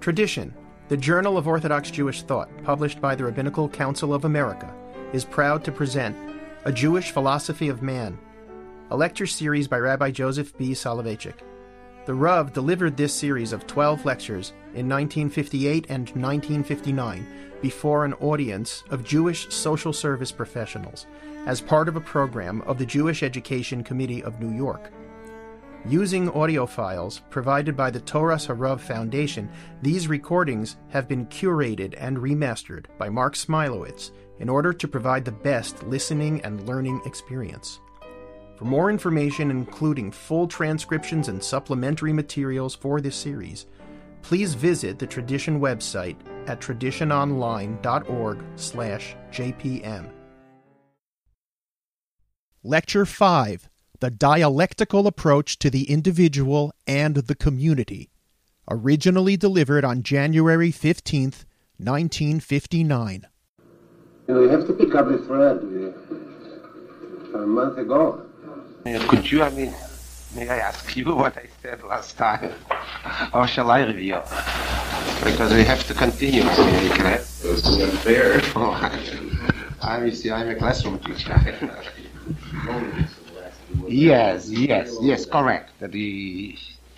Tradition, the Journal of Orthodox Jewish Thought, published by the Rabbinical Council of America, is proud to present A Jewish Philosophy of Man, a lecture series by Rabbi Joseph B. Soloveitchik. The Rav delivered this series of 12 lectures in 1958 and 1959 before an audience of Jewish social service professionals as part of a program of the Jewish Education Committee of New York. Using audio files provided by the Toras HaRav Foundation, these recordings have been curated and remastered by Mark Smilowitz in order to provide the best listening and learning experience. For more information, including full transcriptions and supplementary materials for this series, please visit the Tradition website at traditiononline.org/JPM. Lecture 5, The Dialectical Approach to the Individual and the Community, originally delivered on January 15th, 1959. You have to pick up the thread a month ago. Could you, may I ask you what I said last time? Or shall I review? Because we have to continue the class. It's unfair. I'm a classroom teacher. Yes, correct. The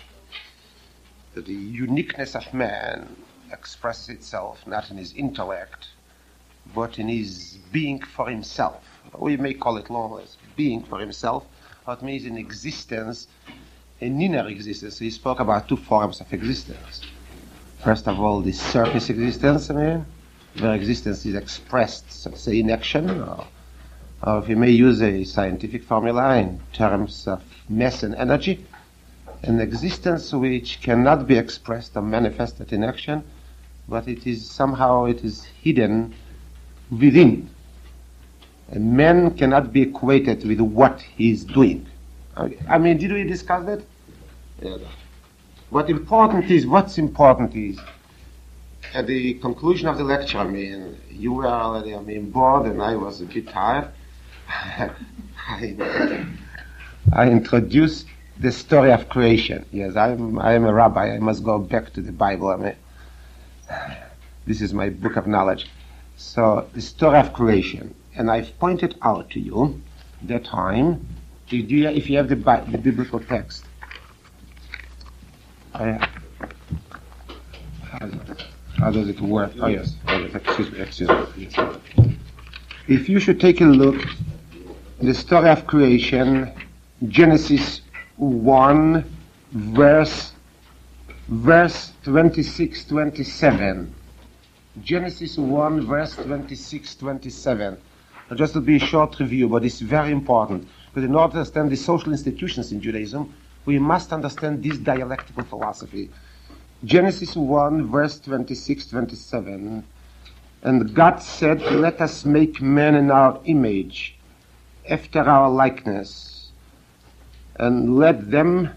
uniqueness of man expresses itself not in his intellect, but in his being for himself. We may call it lawless, being for himself. What means in existence, in inner existence. He spoke about two forms of existence. First of all, the surface existence, where existence is expressed, so to say, in action, or if you may use a scientific formula in terms of mass and energy, an existence which cannot be expressed or manifested in action, but it is hidden within. A man cannot be equated with what he is doing. Did we discuss that? Yeah. What's important is, at the conclusion of the lecture, you were already, bored and I was a bit tired. I introduced the story of creation. Yes, I am a rabbi. I must go back to the Bible. This is my book of knowledge. So, the story of creation. And I've pointed out to you that time, if you have the biblical text. How does it work? Oh yes, excuse me. Yes. If you should take a look at the story of creation, Genesis 1, verse 26-27. Genesis 1, verse 26-27. Just to be a short review, but it's very important. Because in order to understand the social institutions in Judaism, we must understand this dialectical philosophy. Genesis 1, verse 26-27. And God said, let us make man in our image, after our likeness, and let them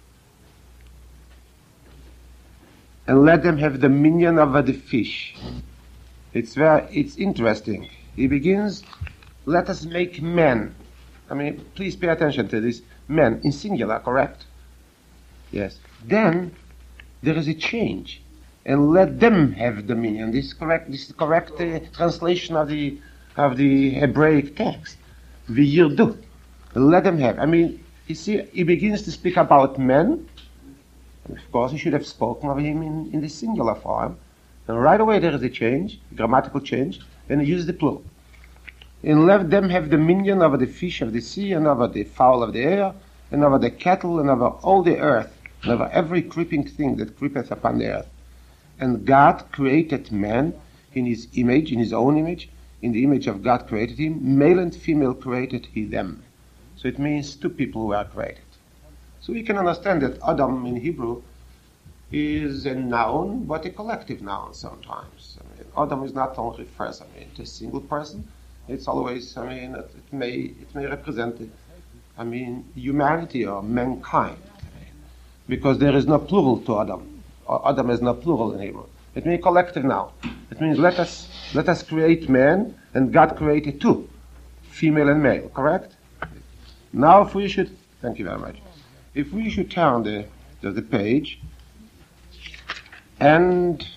have dominion over the fish. It's interesting. He begins, let us make man. Please pay attention to this. Man, in singular, correct? Yes. Then, there is a change. And let them have dominion. This is correct translation of the Hebraic text. V'yirdu. Let them have. You see, he begins to speak about men. Of course, he should have spoken of him in the singular form. And right away there is a change, grammatical change, and he uses the plural. And let them have dominion over the fish of the sea, and over the fowl of the air, and over the cattle, and over all the earth, and over every creeping thing that creepeth upon the earth. And God created man in his image, in his own image. In the image of God created him. Male and female created he them. So it means two people who are created. So we can understand that Adam in Hebrew is a noun, but a collective noun sometimes. Adam is not only refers to a single person. It's always, it may represent, humanity or mankind. Because there is no plural to Adam. Adam is not plural in Hebrew. It means collective noun. It means let us create man, and God created two, female and male, correct? Now thank you very much. If we should turn the page, And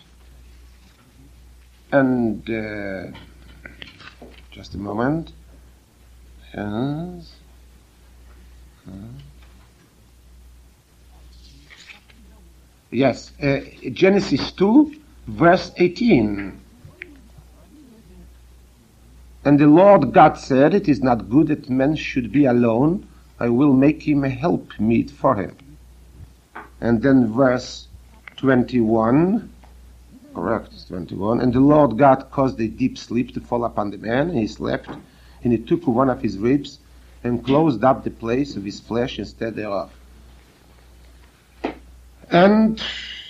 just a moment. Yes. Genesis 2, verse 18. And the Lord God said, it is not good that man should be alone. I will make him a helpmeet for him. And then verse 21. Correct, 21. And the Lord God caused a deep sleep to fall upon the man, and he slept. And he took one of his ribs and closed up the place of his flesh instead thereof. And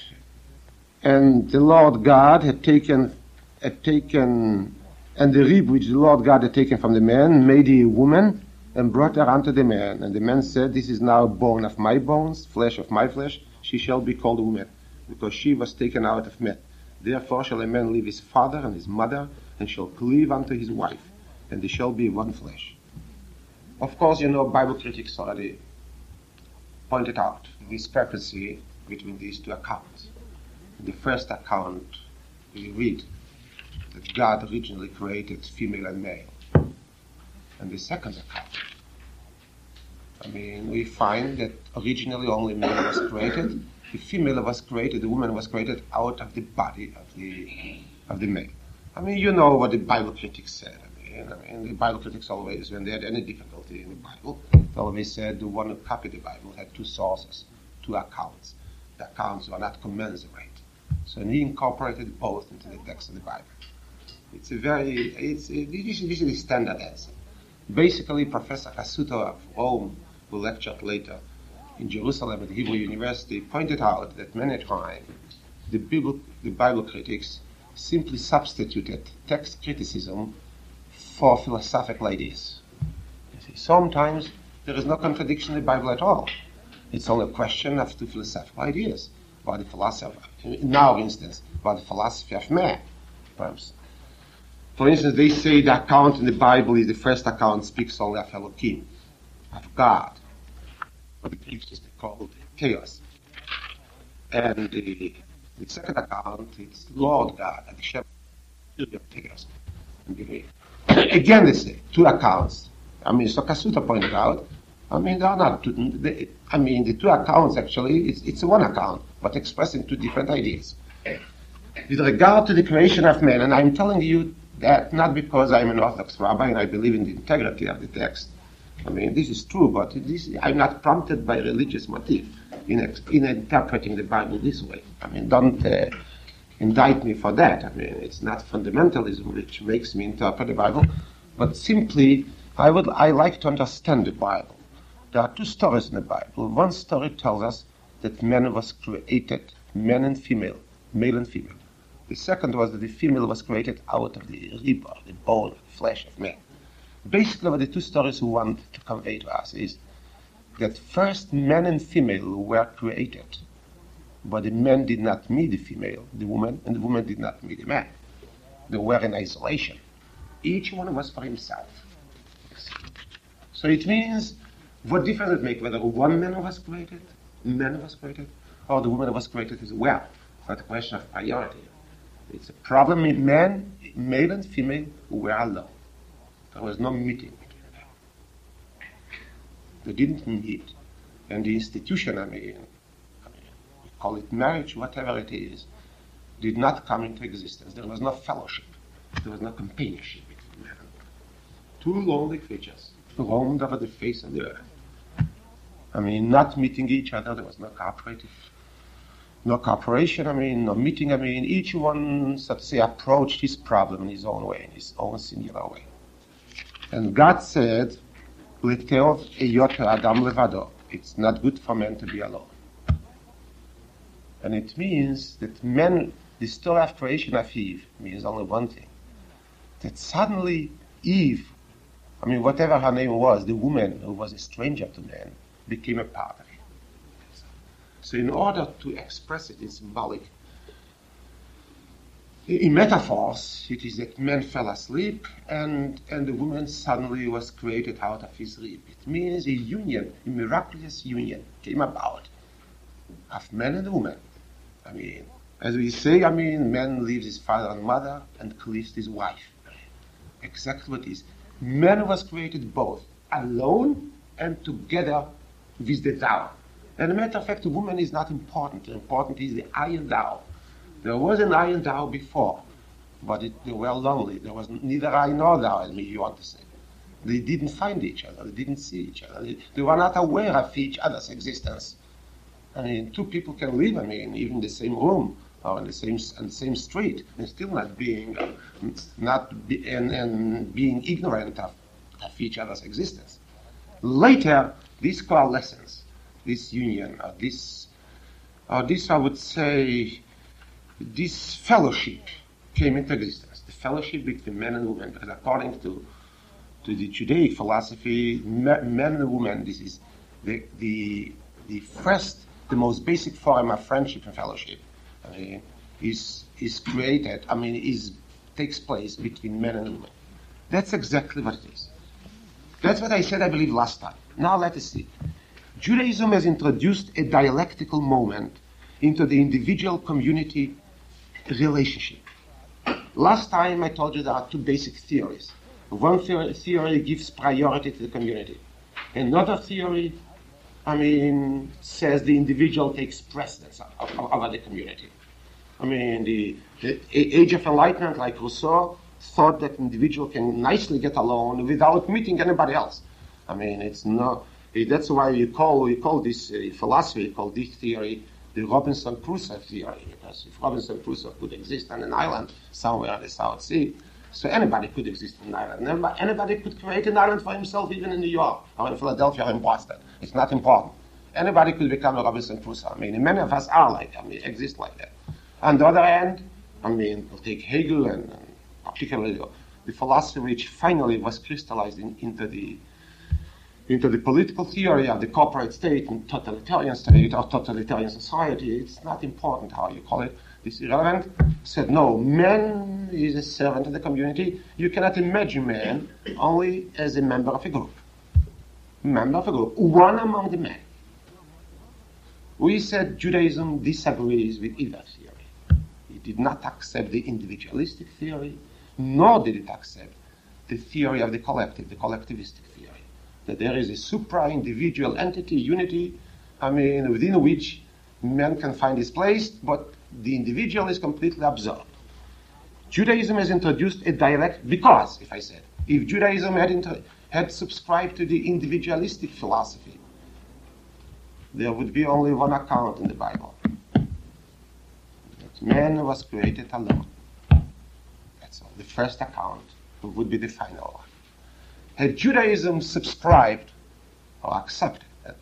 the Lord God had taken, and the rib which the Lord God had taken from the man, made he a woman, and brought her unto the man. And the man said, this is now bone of my bones, flesh of my flesh. She shall be called a woman, because she was taken out of man. Therefore shall a man leave his father and his mother, and shall cleave unto his wife, and they shall be one flesh. Of course, Bible critics already pointed out the discrepancy between these two accounts. In the first account, we read that God originally created female and male. And the second account, we find that originally only male was created. The female was created, the woman was created out of the body of the male. You know what the Bible critics said. The Bible critics always, when they had any difficulty in the Bible, they always said the one who copied the Bible had two sources, two accounts. The accounts were not commensurate. So he incorporated both into the text of the Bible. This is the standard answer. Basically, Professor Cassuto of Rome, who lectured later in Jerusalem at the Hebrew University, pointed out that many times the Bible critics simply substituted text criticism for philosophical ideas. Sometimes there is no contradiction in the Bible at all. It's only a question of two philosophical ideas about the philosophy, in our instance, about the philosophy of man. For instance, they say the account in the Bible is the first account speaks only of Elohim, of God. What the Greeks used to call chaos. And the second account is Lord God, the shepherd of chaos. Again, they say two accounts. So Cassuto pointed out, they are not two, the two accounts actually, it's one account, but expressing two different ideas. With regard to the creation of man, and I'm telling you that not because I'm an Orthodox rabbi and I believe in the integrity of the text. This is true, but I'm not prompted by religious motive in interpreting the Bible this way. Don't indict me for that. It's not fundamentalism which makes me interpret the Bible, but simply I like to understand the Bible. There are two stories in the Bible. One story tells us that man was created, man and female, male and female. The second was that the female was created out of the rib, or the bone, the flesh of man. Basically, what the two stories want to convey to us is that first man and female were created, but the man did not meet the female, the woman, and the woman did not meet the man. They were in isolation. Each one was for himself. So it means, what difference it makes whether one man was created, or the woman was created as well? It's not a question of priority. It's a problem with men, male and female, who were alone. There was no meeting between them. They didn't meet. And the institution, we call it marriage, whatever it is, did not come into existence. There was no fellowship. There was no companionship between men. Two lonely creatures roamed over the face of the earth. Not meeting each other. There was no cooperation, no meeting. Each one, so to say, approached his problem in his own way, in his own singular way. And God said, "L'teov eyot adam levado." It's not good for man to be alone. And it means that men, the story of creation of Eve means only one thing. That suddenly Eve, whatever her name was, the woman who was a stranger to man, became a part of it. So in order to express it in symbolic, in metaphors, it is that man fell asleep and the woman suddenly was created out of his rib. It means a union, a miraculous union came about of man and woman. As we say, man leaves his father and mother and cleaves his wife. Exactly what it is. Man was created both alone and together with the Tao. As a matter of fact, the woman is not important. Important is the iron Tao. There was an iron Tao before, but they were lonely. There was neither I nor thou, as you want to say. They didn't find each other. They didn't see each other. They were not aware of each other's existence. Two people can live, even in the same room or in the same street, and still not being ignorant of each other's existence. Later, this coalescence, this union, this I would say, this fellowship came into existence. The fellowship between men and women, because according to the Judaic philosophy, men and women, this is the first, the most basic form of friendship and fellowship. Is created. Takes place between men and women. That's exactly what it is. That's what I said, I believe, last time. Now let us see. Judaism has introduced a dialectical moment into the individual-community relationship. Last time I told you there are two basic theories. One theory gives priority to the community. Another theory, says the individual takes precedence over the community. The Age of Enlightenment, like Rousseau, thought that individual can nicely get along without meeting anybody else. It's not. That's why we call this philosophy, called this theory, the Robinson Crusoe theory. Because if Robinson Crusoe could exist on an island somewhere in the South Sea, so anybody could exist on an island. Anybody could create an island for himself, even in New York or in Philadelphia or in Boston. It's not important. Anybody could become a Robinson Crusoe. Many of us are like that. Exist like that. On the other hand, we'll take Hegel and particularly the philosophy which finally was crystallized into the political theory of the corporate state and totalitarian state or totalitarian society. It's not important how you call it. This is irrelevant. Said, no, man is a servant of the community. You cannot imagine man only as a member of a group. One among the men. We said Judaism disagrees with either theory. It did not accept the individualistic theory, nor did it accept the theory of the collective, the collectivistic theory, that there is a supra-individual entity, unity, within which man can find his place, but the individual is completely absorbed. Judaism has introduced a dialect, because, if Judaism had subscribed to the individualistic philosophy, there would be only one account in the Bible. That man was created alone. That's all. The first account would be the final one. Had Judaism subscribed or accepted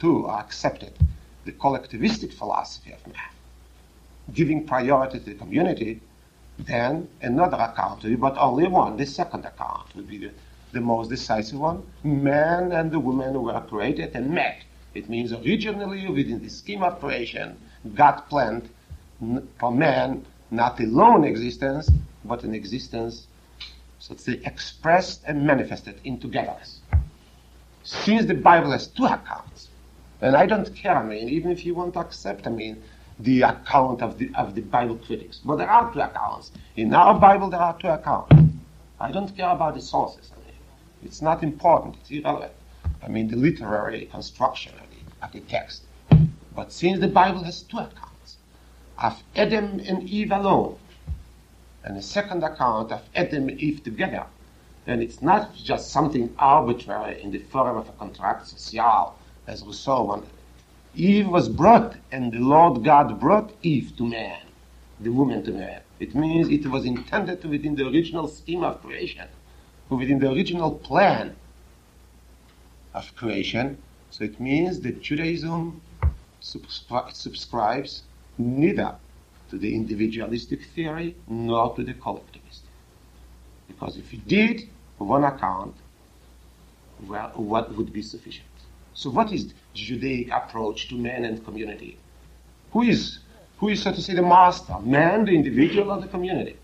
the collectivistic philosophy of man, giving priority to the community, then another account would be, but only one, the second account would be the most decisive one. Man and the woman were created and met. It means originally within the scheme of creation, God planned for man not a lone existence, but an existence, so to say, expressed and manifested in togetherness. Since the Bible has two accounts, and I don't care, even if you want to accept, the account of the Bible critics, but there are two accounts. In our Bible, there are two accounts. I don't care about the sources. It's not important. It's irrelevant. The literary construction of the text. But since the Bible has two accounts, of Adam and Eve alone, and a second account of Adam and Eve together, then it's not just something arbitrary in the form of a contract social, as Rousseau wanted. Eve was brought, and the Lord God brought Eve to man, the woman to man. It means it was intended within the original scheme of creation, within the original plan of creation. So it means that Judaism subscribes neither to the individualistic theory nor to the collectivistic. Because if it did, one account, well, what would be sufficient? So what is the Judaic approach to man and community? Who is, so to say, the master? Man, the individual, or the community?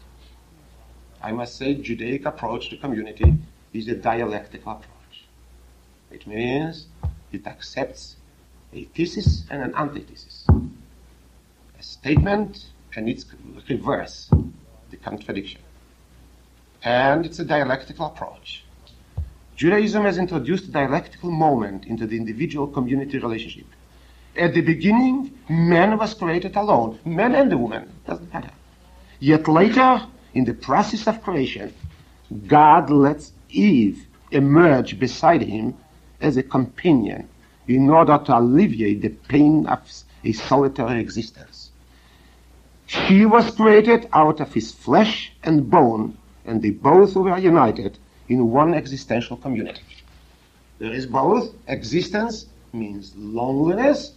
I must say, Judaic approach to community is a dialectical approach. It means it accepts a thesis and an antithesis, a statement and its reverse, the contradiction. And it's a dialectical approach. Judaism has introduced a dialectical moment into the individual-community relationship. At the beginning, man was created alone, man and the woman, doesn't matter. Yet later, in the process of creation, God lets Eve emerge beside him as a companion in order to alleviate the pain of a solitary existence. She was created out of his flesh and bone, and they both were united in one existential community. There is both. Existence means loneliness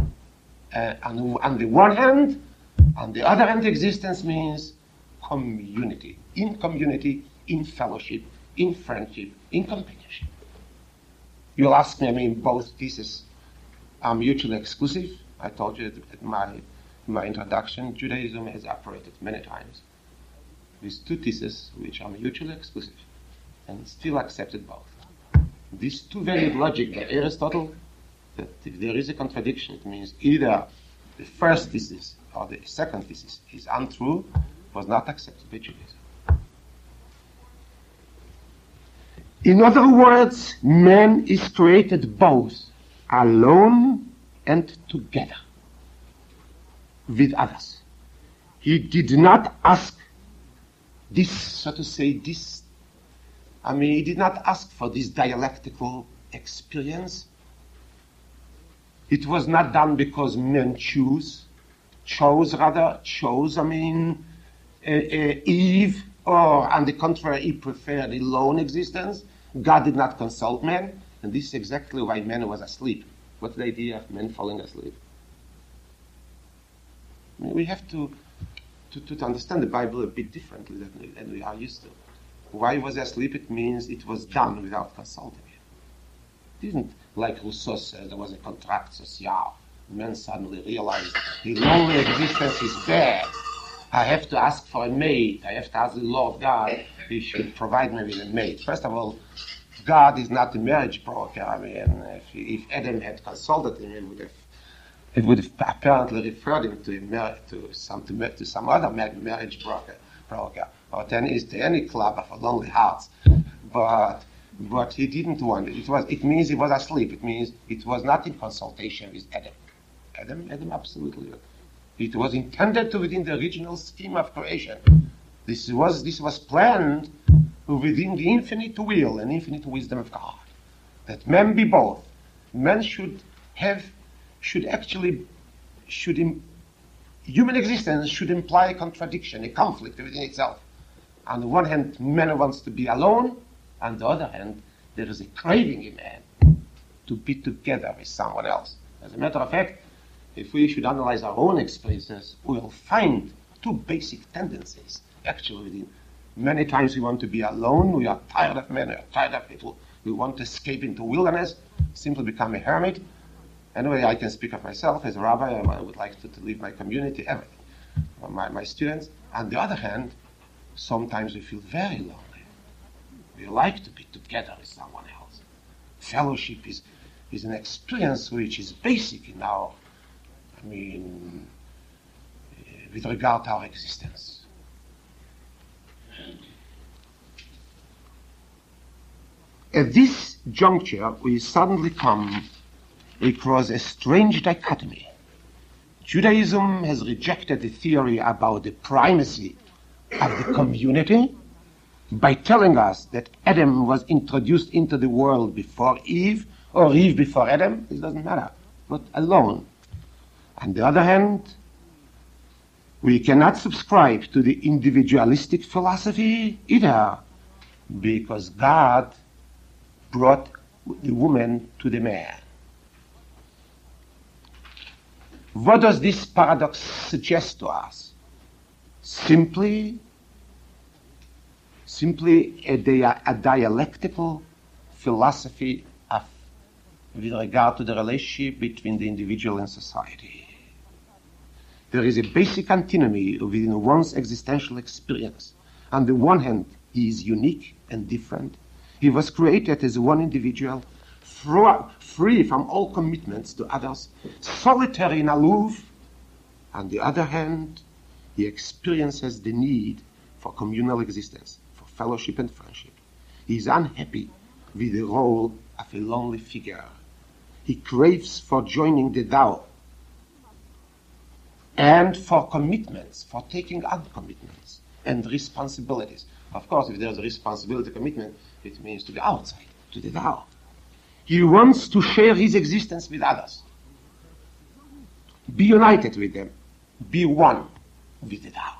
on the one hand. On the other hand, existence means community, in fellowship, in friendship, in companionship. You'll ask me, both theses are mutually exclusive. I told you in my introduction, Judaism has operated many times with two theses which are mutually exclusive and still accepted both. This two-valued logic by Aristotle, that if there is a contradiction, it means either the first thesis or the second thesis is untrue, was not accepted by Judaism. In other words, man is created both alone and together with others. He did not ask this, so to say, he did not ask for this dialectical experience. It was not done because men chose, Eve, or on the contrary, he preferred a lone existence. God did not consult man, and this is exactly why man was asleep. What's the idea of men falling asleep? We have to understand the Bible a bit differently than we are used to. Why was he asleep? It means it was done without consulting him. It isn't like Rousseau says there was a contract social. Men suddenly realized the lonely existence is bad. I have to ask for a mate. I have to ask the Lord God, he should provide me with a mate. First of all, God is not a marriage broker. If Adam had consulted him, it would have apparently referred him to some other marriage broker, or to any club of lonely hearts. But he didn't want it. It means he was asleep. It means it was not in consultation with Adam. Adam absolutely. It was intended to within the original scheme of creation. This was planned within the infinite will and infinite wisdom of God. That men be both. Men human existence should imply a contradiction, a conflict within itself. On the one hand, man wants to be alone. On the other hand, there is a craving in man to be together with someone else. As a matter of fact, if we should analyze our own experiences, we will find two basic tendencies actually within. Many times we want to be alone, we are tired of men, we are tired of people, we want to escape into wilderness, simply become a hermit. Anyway, I can speak of myself as a rabbi. I would like to leave my community, everything, my students. On the other hand, sometimes we feel very lonely. We like to be together with someone else. Fellowship is an experience which is basic in our, with regard to our existence. At this juncture, we suddenly come across a strange dichotomy. Judaism has rejected the theory about the primacy of the community by telling us that Adam was introduced into the world before Eve, or Eve before Adam, it doesn't matter, but alone. On the other hand, we cannot subscribe to the individualistic philosophy either, because God brought the woman to the man. What does this paradox suggest to us? Simply a dialectical philosophy with regard to the relationship between the individual and society. There is a basic antinomy within one's existential experience. On the one hand, he is unique and different. He was created as one individual, free from all commitments to others, solitary and aloof. On the other hand, He experiences the need for communal existence, for fellowship and friendship. He is unhappy with the role of a lonely figure. He craves for joining the Tao and for commitments, for taking on commitments and responsibilities. Of course, if there's a responsibility commitment, it means to the outside, to the Tao. He wants to share his existence with others. Be united with them. Be one with the Tao.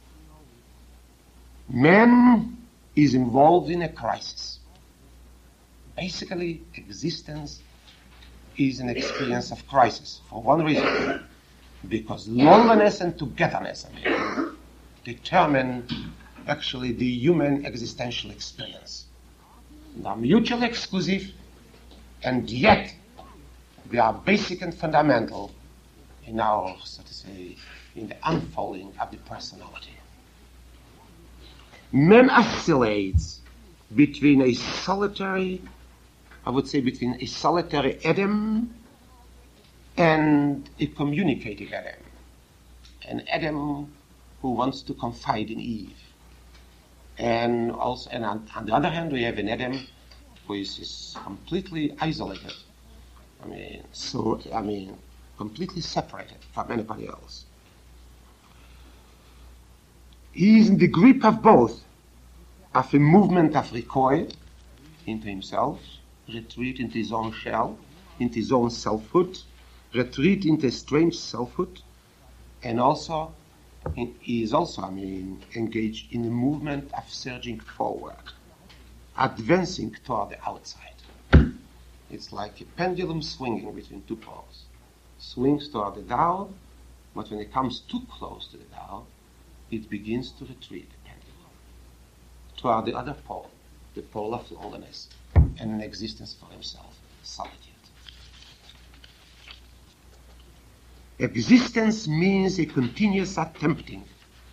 Man is involved in a crisis. Basically, existence is an experience of crisis for one reason. Because loneliness and togetherness, determine actually the human existential experience. They are mutually exclusive, and yet they are basic and fundamental in our, so to say, in the unfolding of the personality. Man oscillates between a solitary, I would say between a solitary Adam and a communicating Adam. An Adam who wants to confide in Eve. And also, and on the other hand, we have an Adam who is completely isolated. Completely separated from anybody else. He is in the grip of both, of a movement of recoil into himself, retreat into his own shell, into his own selfhood, retreat into a strange selfhood, and also he is also, engaged in a movement of surging forward, advancing toward the outside. It's like a pendulum swinging between two poles. Swings toward the Tao, but when it comes too close to the Tao, it begins to retreat, the pendulum, toward the other pole, the pole of loneliness, and an existence for himself, solitude. Existence means a continuous attempting.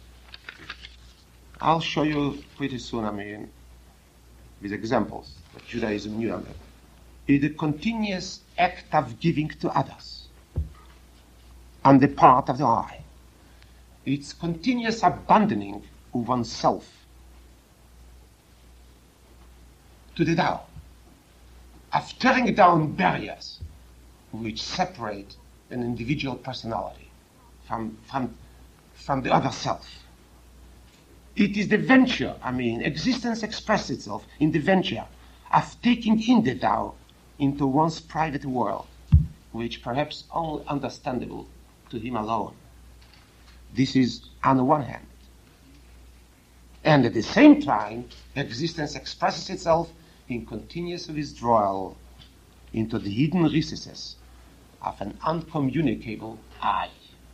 I'll show you pretty soon, with examples that Judaism knew of it. It's a continuous act of giving to others on the part of the I. It's continuous abandoning of oneself to the Tao, of tearing down barriers which separate an individual personality from the other self. It is the venture, existence expresses itself in the venture of taking in the Tao into one's private world, which perhaps only understandable to him alone. This is on the one hand. And at the same time, existence expresses itself in continuous withdrawal into the hidden recesses of an uncommunicable I.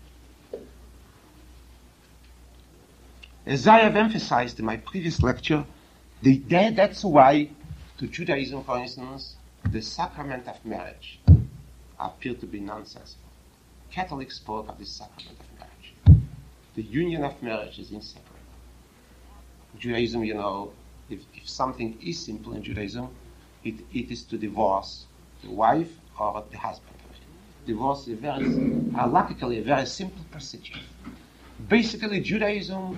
As I have emphasized in my previous lecture, that's why to Judaism, for instance, the sacrament of marriage appeared to be nonsensical. Catholics spoke of the sacrament of marriage. The union of marriage is inseparable. Judaism, if something is simple in Judaism, it is to divorce the wife or the husband. Divorce is halachically a very simple procedure. Basically, Judaism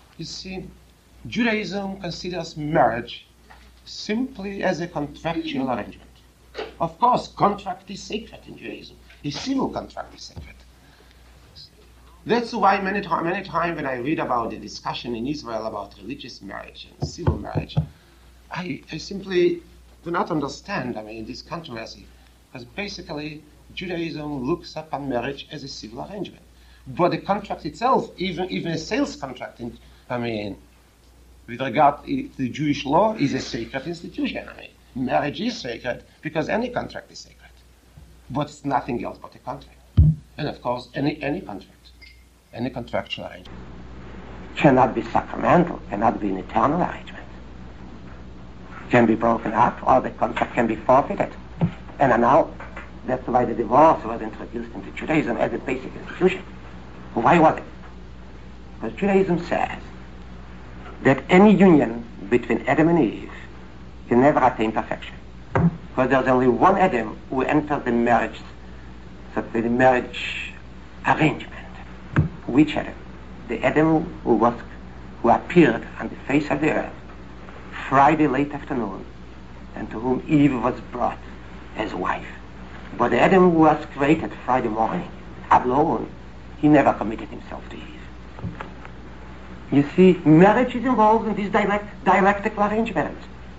considers marriage simply as a contractual arrangement. Of course, contract is sacred in Judaism. A civil contract is sacred. That's why many times when I read about the discussion in Israel about religious marriage and civil marriage, I simply do not understand, this controversy. Because basically, Judaism looks upon marriage as a civil arrangement. But the contract itself, even a sales contract, with regard to the Jewish law, is a sacred institution. Marriage is sacred because any contract is sacred. But it's nothing else but a contract. And of course, any contract, any contractual arrangement cannot be sacramental, cannot be an eternal arrangement. Can be broken up, or the contract can be forfeited. And now, that's why the divorce was introduced into Judaism as a basic institution. Why was it? Because Judaism says that any union between Adam and Eve can never attain perfection. Because there's only one Adam who enters the marriage arrangement. Which Adam? the Adam who appeared on the face of the earth Friday late afternoon, and to whom Eve was brought as wife. But the Adam who was created Friday morning, alone, he never committed himself to Eve. You see, marriage is involved in this dialectical arrangement.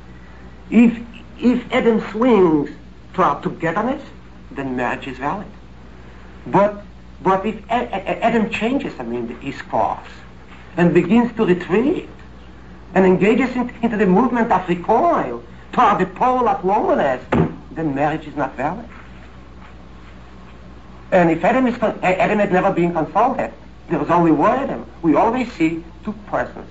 If Adam swings toward togetherness, then marriage is valid. But if Adam changes, his course, and begins to retreat, and engages into the movement of recoil toward the pole of loneliness, then marriage is not valid. And if Adam had never been consulted, there was only one Adam. We always see two persons.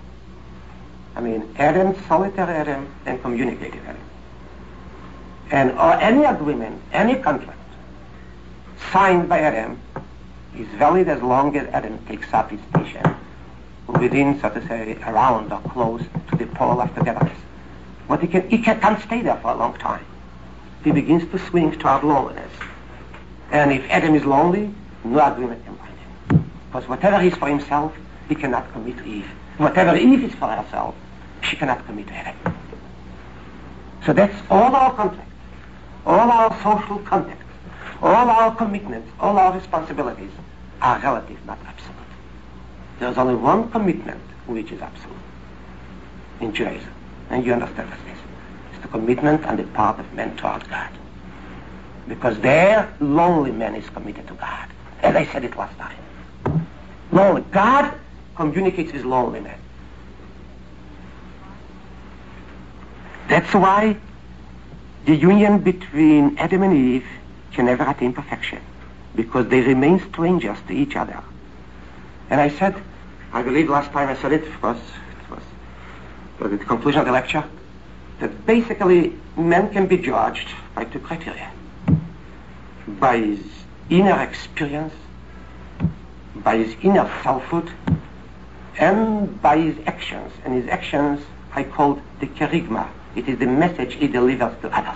Adam, solitary Adam, and communicative Adam. And any agreement, any contract signed by Adam is valid as long as Adam takes up his station within, so to say, around or close to the pole of togetherness. But he can't stay there for a long time. He begins to swing toward loneliness. And if Adam is lonely, no agreement can bind him. Because whatever he is for himself, he cannot commit to Eve. Whatever Eve is for herself, she cannot commit to Adam. So that's all our contracts, all our social contacts, all our commitments, all our responsibilities are relative, not absolute. There's only one commitment which is absolute in Judaism, and you understand what this is. It's the commitment on the part of men toward God. Because there, lonely man is committed to God. As I said it last time. Lonely. God communicates with lonely men. That's why the union between Adam and Eve can never attain perfection, because they remain strangers to each other. And I said, I believe last time I said it, of course, it was at the conclusion of the lecture, that basically man can be judged by two criteria. By his inner experience, by his inner selfhood, and by his actions. And his actions I called the kerygma. It is the message he delivers to others.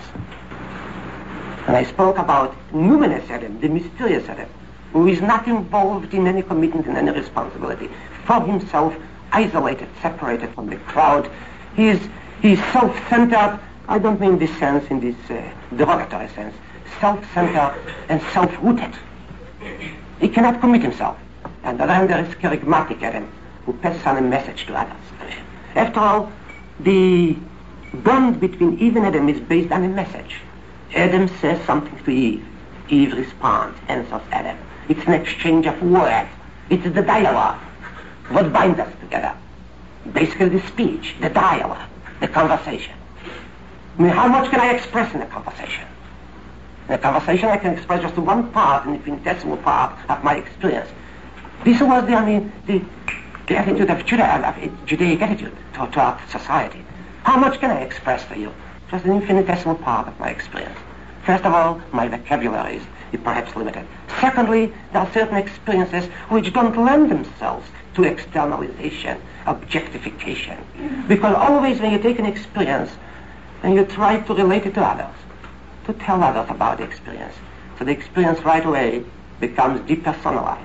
And I spoke about numinous Adam, the mysterious Adam, who is not involved in any commitment and any responsibility. For himself, isolated, separated from the crowd. He is self-centered. I don't mean this sense, in this derogatory sense. Self-centered and self-rooted. He cannot commit himself. And then there is kerygmatic Adam, who passes on a message to others. After all, the bond between Eve and Adam is based on a message. Adam says something to Eve. Eve responds, answers Adam. It's an exchange of words. It's the dialogue. What binds us together? Basically the speech, the dialogue, the conversation. How much can I express in a conversation? In a conversation I can express just one part, an infinitesimal part of my experience. This was the attitude of Judaic attitude toward society. How much can I express to you? Just an infinitesimal part of my experience. First of all, my vocabulary is perhaps limited. Secondly, there are certain experiences which don't lend themselves to externalization, objectification. Because always when you take an experience and you try to relate it to others, to tell others about the experience, so the experience right away becomes depersonalized.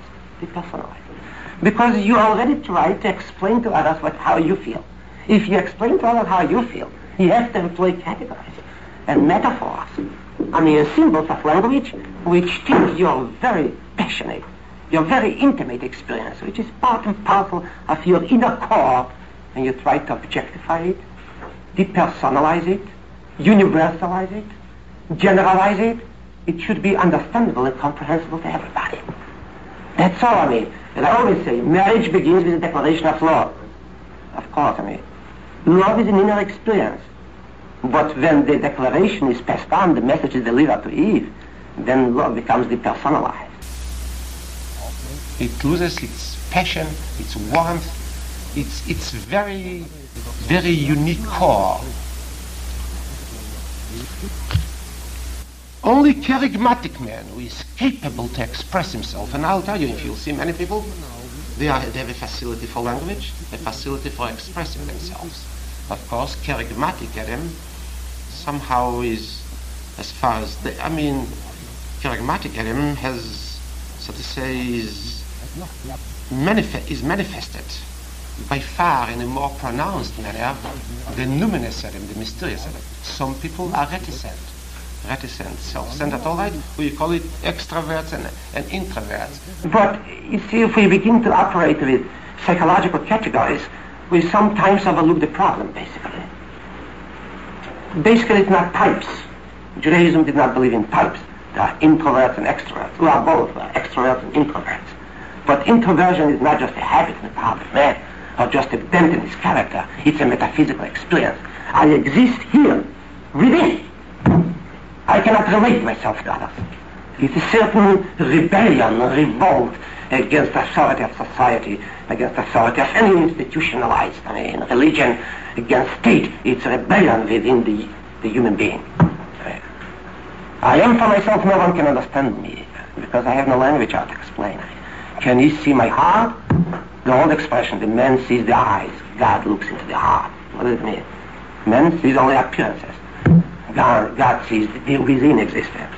Because you already tried to explain to others how you feel. If you explain to others how you feel, you have to employ categories and metaphors. Symbols of language which tell your very passionate, your very intimate experience, which is part and parcel of your inner core, and you try to objectify it, depersonalize it, universalize it, generalize it. It should be understandable and comprehensible to everybody. That's all I mean. And I always say, marriage begins with the declaration of love. Of course, love is an inner experience. But when the declaration is passed on, the message is delivered to Eve, then love becomes depersonalized. It loses its passion, its warmth, its very, very unique core. Only charismatic man who is capable to express himself, and I'll tell you, if you'll see many people, they have a facility for language, a facility for expressing themselves. Of course, charismatic Adam somehow is, as far as charismatic Adam has, so to say, is is manifested by far in a more pronounced manner the numinous Adam, the mysterious Adam. Some people are reticent, self-centered, all right? We call it extroverts and introverts. But you see, if we begin to operate with psychological categories, we sometimes overlook the problem, basically. Basically, it's not types. Judaism did not believe in types. There are introverts and extroverts, who are both extroverts and introverts. But introversion is not just a habit in the part of man, or just a bent in his character. It's a metaphysical experience. I exist here, within. I cannot relate myself to others. It's a certain rebellion, revolt against the authority of society, against the authority of any institutionalized, religion, against state. It's rebellion within the human being. I am for myself, no one can understand me, because I have no language how to explain. Can you see my heart? The old expression, the man sees the eyes, God looks into the heart. What does it mean? Man sees only appearances. God sees the within existence.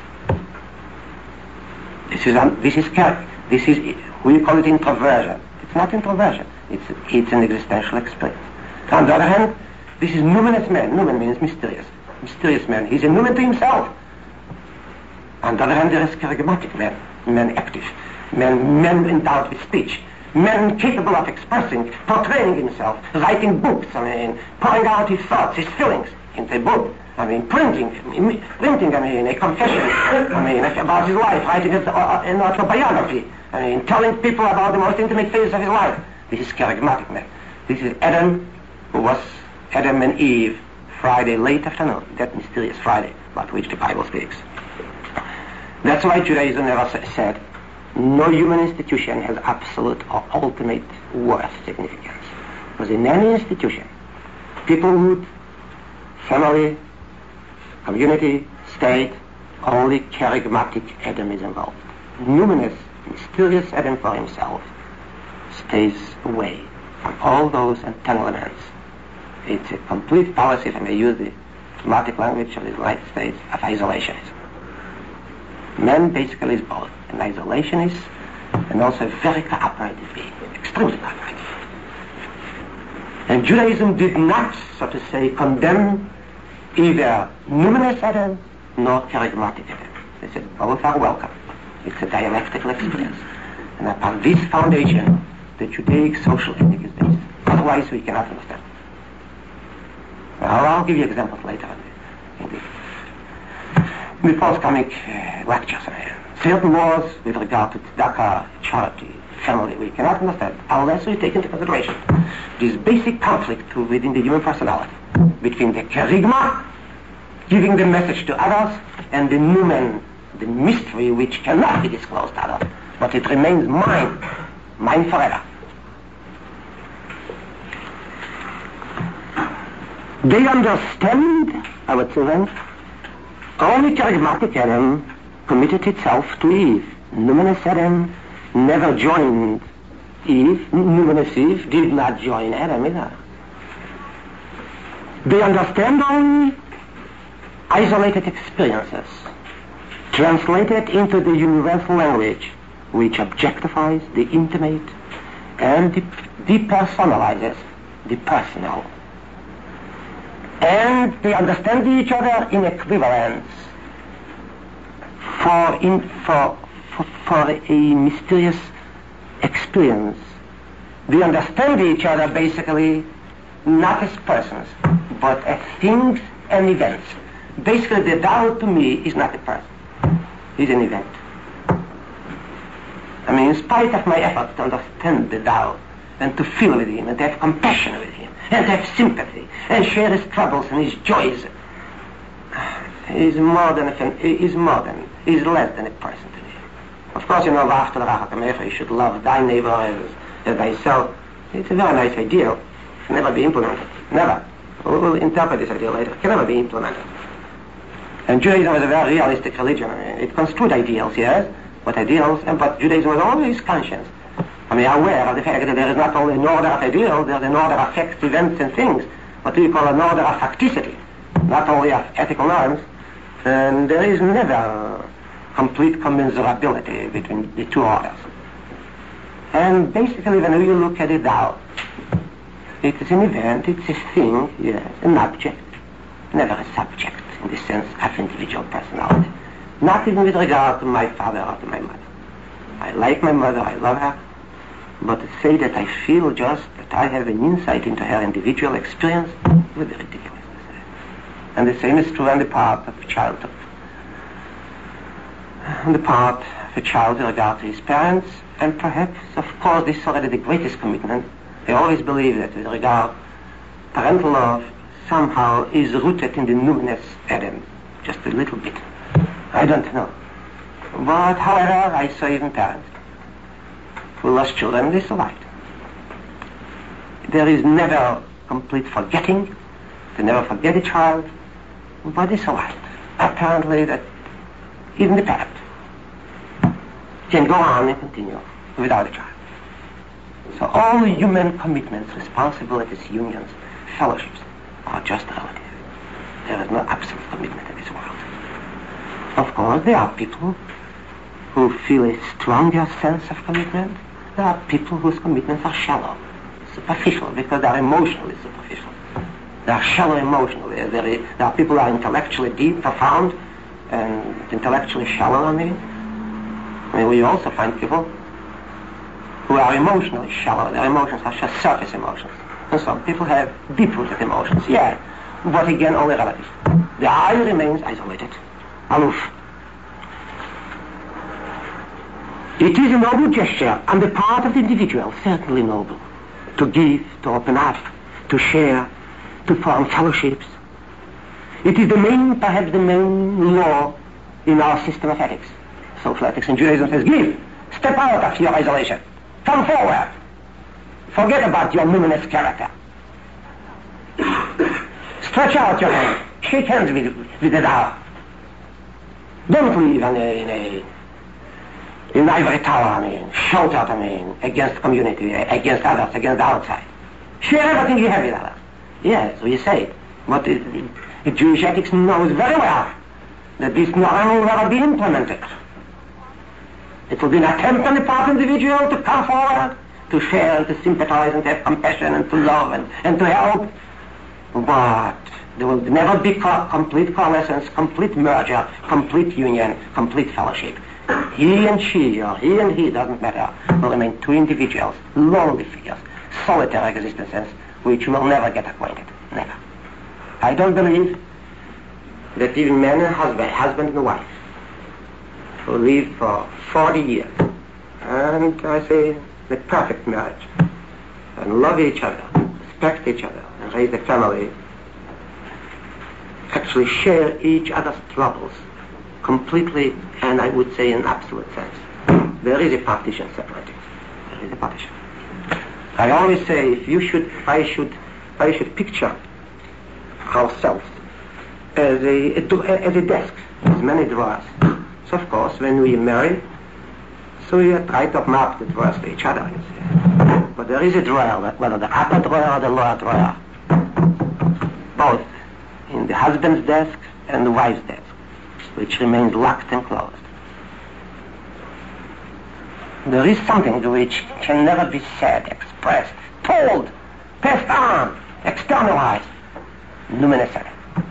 This is we call it introversion. It's not introversion. It's an existential experience. On the other hand, this is numinous man. Numen means mysterious. Mysterious man. He's a numen to himself. On the other hand, there is charismatic man, man active, man endowed with speech, man capable of expressing, portraying himself, writing books, pouring out his thoughts, his feelings into a book. Printing, a confession, about his life, writing an autobiography, telling people about the most intimate phases of his life. This is charismatic man. This is Adam, who was Adam and Eve, Friday late afternoon, that mysterious Friday about which the Bible speaks. That's why Judaism never said no human institution has absolute or ultimate worth significance. Because in any institution, peoplehood, family, community, state, only charismatic Adam is involved. Numinous, mysterious Adam for himself stays away from all those entanglements. It's a complete policy, if I may use the diplomatic language of the United States, of isolationism. Man basically is both an isolationist and also a very cooperative being, extremely cooperative. And Judaism did not, so to say, condemn either numinous Adam nor charismatic Adam. They said both are welcome. It's a dialectical experience. And upon this foundation, the Judaic social ethic is based. Otherwise, we cannot understand. Now, I'll give you examples later in the forthcoming lectures. Certain laws with regard to tzedakah, charity, family, we cannot understand unless we take into consideration this basic conflict within the human personality between the charisma, giving the message to others, and the numen, the mystery which cannot be disclosed to others, but it remains mine forever. They understand, our children, only charismatic Adam committed itself to Eve. Numinous Adam never joined Eve. Numinous Eve did not join Adam either. They understand only isolated experiences, translated into the universal language, which objectifies the intimate and depersonalizes the personal. And they understand each other in equivalence for a mysterious experience. They understand each other basically not as persons, but as things and events. Basically, the Tao to me is not a person, it's an event. In spite of my efforts to understand the Tao and to feel with him and to have compassion with him and to have sympathy and share his troubles and his joys, he's less than a person to me. Of course, after the Rachakamecha, you should love thy neighbor as thyself. It's a very nice ideal. It can never be implemented. Never. We'll interpret this idea later. It can never be implemented. And Judaism is a very realistic religion. It construed ideals, yes, but Judaism was always conscious. Aware of the fact that there is not only an order of ideals, there's an order of facts, events, and things, what we call an order of facticity, not only of ethical norms. And there is never complete commensurability between the two orders. And basically, when you look at it now, it is an event, it's a thing, yes, an object, never a subject in the sense of individual personality. Not even with regard to my father or to my mother. I like my mother, I love her, but to say that I feel just that I have an insight into her individual experience would be ridiculous to say. And the same is true on the part of childhood. On the part of a child with regard to his parents, and perhaps, of course, this is already the greatest commitment. I always believe that with regard parental love somehow is rooted in the numinous Adam, just a little bit. I don't know. But however, I saw even parents who lost children, they survived. There is never complete forgetting. They never forget a child, but they survived. Apparently that even the parent can go on and continue without a child. So all human commitments, responsibilities, unions, fellowships are just relative. There is no absolute commitment in this world. Of course, there are people who feel a stronger sense of commitment. There are people whose commitments are shallow, superficial, because they are emotionally superficial. They are shallow emotionally. There are people who are intellectually deep, profound, and intellectually shallow on it. I mean, we also find people who are emotionally shallow. Their emotions are just surface emotions. And some people have deep-rooted emotions, yeah, but again, only relative. The I remains isolated, aloof. It is a noble gesture on the part of the individual, certainly noble, to give, to open up, to share, to form fellowships. It is perhaps the main law in our system of ethics. Social ethics in Judaism says, give, step out of your isolation, come forward, forget about your luminous character. Stretch out your hand, shake hands with the Tao. Don't live in an ivory tower, sheltered, against community, against others, against the outside. Share everything you have with others. Yes, we say it. But the Jewish ethics knows very well that this norm will never be implemented. It will be an attempt on the part of the individual to come forward, to share, and to sympathize, and to have compassion, and to love, and to help. But there will never be complete coalescence, complete merger, complete union, complete fellowship. He and she, or he and he, doesn't matter, will remain two individuals, lonely figures, solitary existences, which will never get acquainted. Never. I don't believe that even man and husband and wife, who lived for 40 years, and I say the perfect marriage, and love each other, respect each other, and raise a family, actually share each other's troubles completely, and I would say in absolute sense. There is a partition separating. There is a partition. I always say, if I should picture ourselves as a desk with many drawers. So of course, when we marry, so we try to map the drawers to each other. You see. But there is a drawer, whether the upper drawer or the lower drawer, both in the husband's desk and the wife's desk, which remains locked and closed. There is something which can never be said, expressed, told, passed on, externalized, luminescent.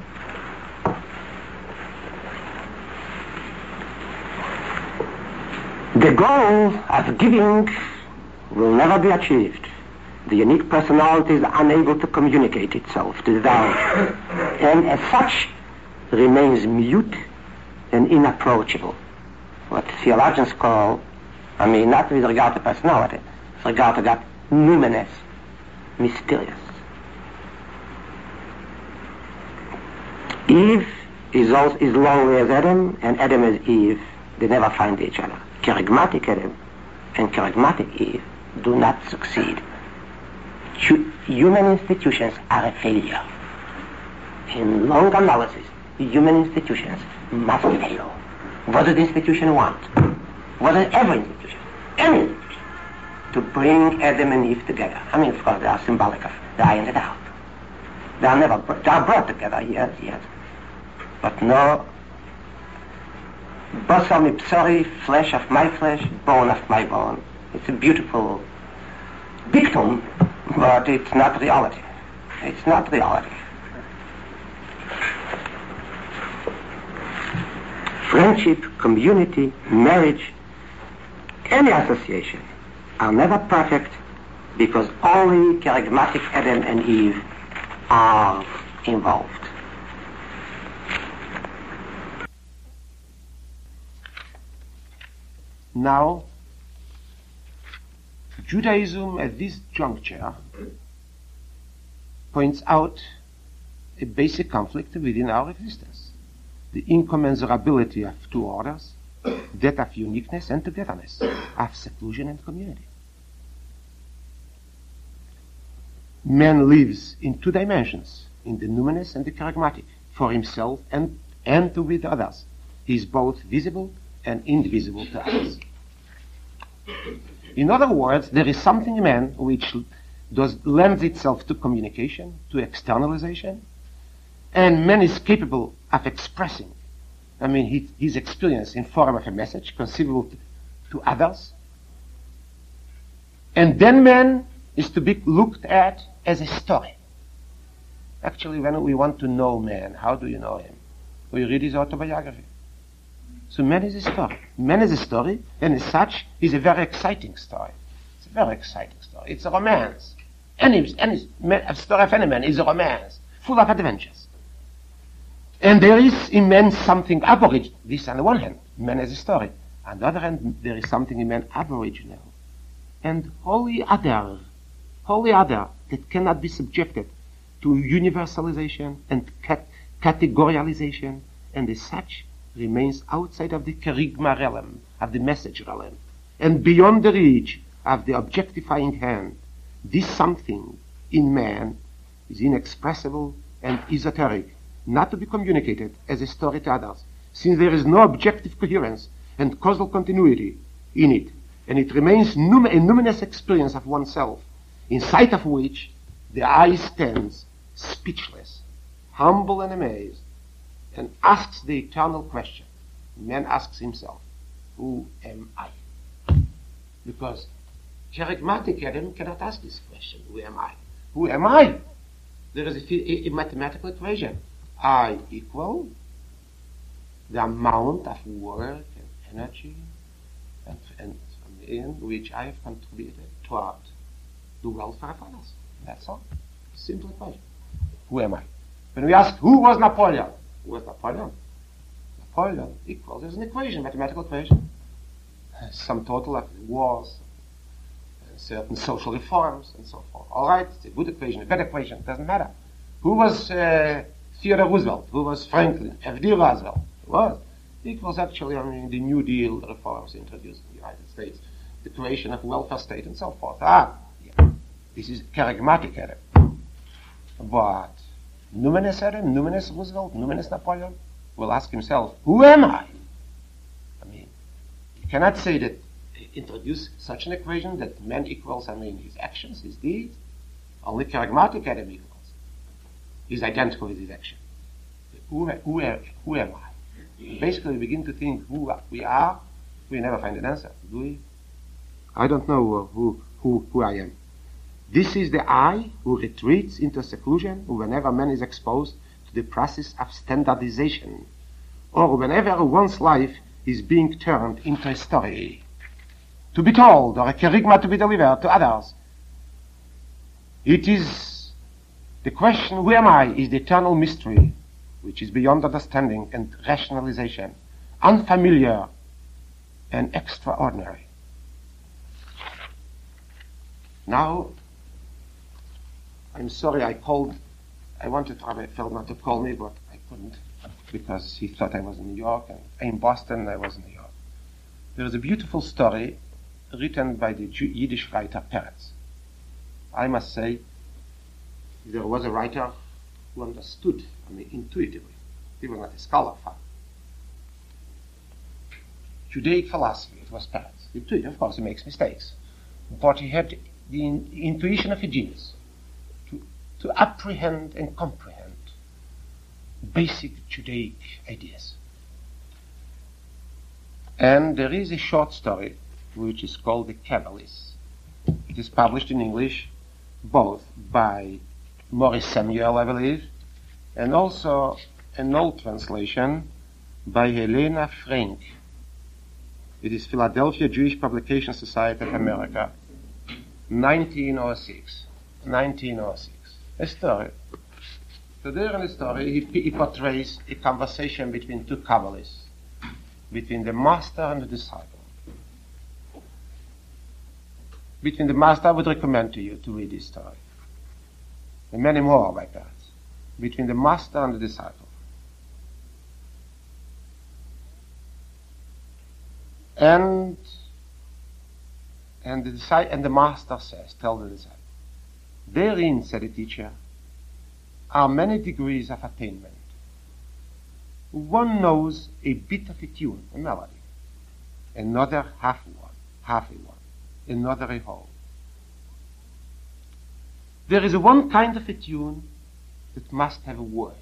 The goal of giving will never be achieved. The unique personality is unable to communicate itself to the other, and as such remains mute and inapproachable. What theologians call, not with regard to personality, with regard to that, numinous, mysterious. Eve is lonely as Adam, and Adam as Eve. They never find each other. Charismatic Adam and charismatic Eve do not succeed. Human institutions are a failure. In long analysis, human institutions must fail. What does the institution want? What does every institution, any institution, to bring Adam and Eve together? Of course, they are symbolic of the eye and the out. They are brought together, yes. But no, basar mibsari, flesh of my flesh, bone of my bone. It's a beautiful dictum, but it's not reality. It's not reality. Friendship, community, marriage, any association are never perfect because only charismatic Adam and Eve are involved. Now, Judaism at this juncture points out a basic conflict within our existence. The incommensurability of two orders, that of uniqueness and togetherness, of seclusion and community. Man lives in two dimensions, in the numinous and the charismatic, for himself and with others. He is both visible and invisible to others. In other words, there is something in man which lends itself to communication, to externalization, and man is capable of expressing, his experience in form of a message conceivable to others. And then man is to be looked at as a story. Actually, when we want to know man, how do you know him? We read his autobiography. So man is a story. Man is a story, and as such, is a very exciting story. It's a very exciting story. It's a romance. A story of any man is a romance, full of adventures. And there is in man something aboriginal. This on the one hand, man is a story. On the other hand, there is something in man aboriginal and wholly other that cannot be subjected to universalization and categorialization, and as such remains outside of the kerygma realm, of the message realm, and beyond the reach of the objectifying hand. This something in man is inexpressible and esoteric, not to be communicated as a story to others, since there is no objective coherence and causal continuity in it, and it remains a numinous experience of oneself, in sight of which the eye stands speechless, humble and amazed, and asks the eternal question. Man asks himself, who am I? Because charismatic Adam cannot ask this question, who am I? Who am I? There is a mathematical equation. I equal the amount of work and energy and in which I have contributed toward the welfare of others. That's all. Simple equation. Who am I? When we ask, who was Napoleon? Who was Napoleon? Napoleon equals, there's an equation, mathematical equation. Sum total of wars, certain social reforms, and so forth. All right, it's a good equation, a bad equation, it doesn't matter. Who was Theodore Roosevelt? Who was Franklin? F.D. Roosevelt? Who was? Equals actually, the New Deal reforms introduced in the United States, the creation of a welfare state, and so forth. This is charismatic Adam. But numinous Adam, numinous Roosevelt, numinous Napoleon will ask himself, who am I? You cannot say that, introduce such an equation that man equals, his actions, his deeds. Only charismatic Adam equals. He's identical with his action. Who am I? Basically, we begin to think who we are. We never find an answer, do we? I don't know who I am. This is the I who retreats into seclusion whenever man is exposed to the process of standardization, or whenever one's life is being turned into a story, to be told, or a kerygma to be delivered to others. It is the question, who am I, is the eternal mystery, which is beyond understanding and rationalization, unfamiliar and extraordinary. Now, I'm sorry I wanted Rabbi Feldman to call me, but I couldn't, because he thought I was in New York, and in Boston I was in New York. There is a beautiful story written by the Yiddish writer Peretz. I must say, there was a writer who understood, intuitively. He was not a scholar, Judaic philosophy, it was Peretz. Of course, he makes mistakes. But he had the intuition of a genius to apprehend and comprehend basic Judaic ideas. And there is a short story which is called the Kabbalists. It is published in English both by Maurice Samuel, I believe, and also an old translation by Helena Frank. It is Philadelphia Jewish Publication Society of America, 1906. 1906. A story. So there in the story, he portrays a conversation between two Kabbalists, between the master and the disciple. Between the master, I would recommend to you to read this story. And many more like that. Between the master and the disciple. And the master says, tell the disciple, therein, said the teacher, are many degrees of attainment. One knows a bit of a tune, a melody, another half a one, another a whole. There is one kind of a tune that must have words.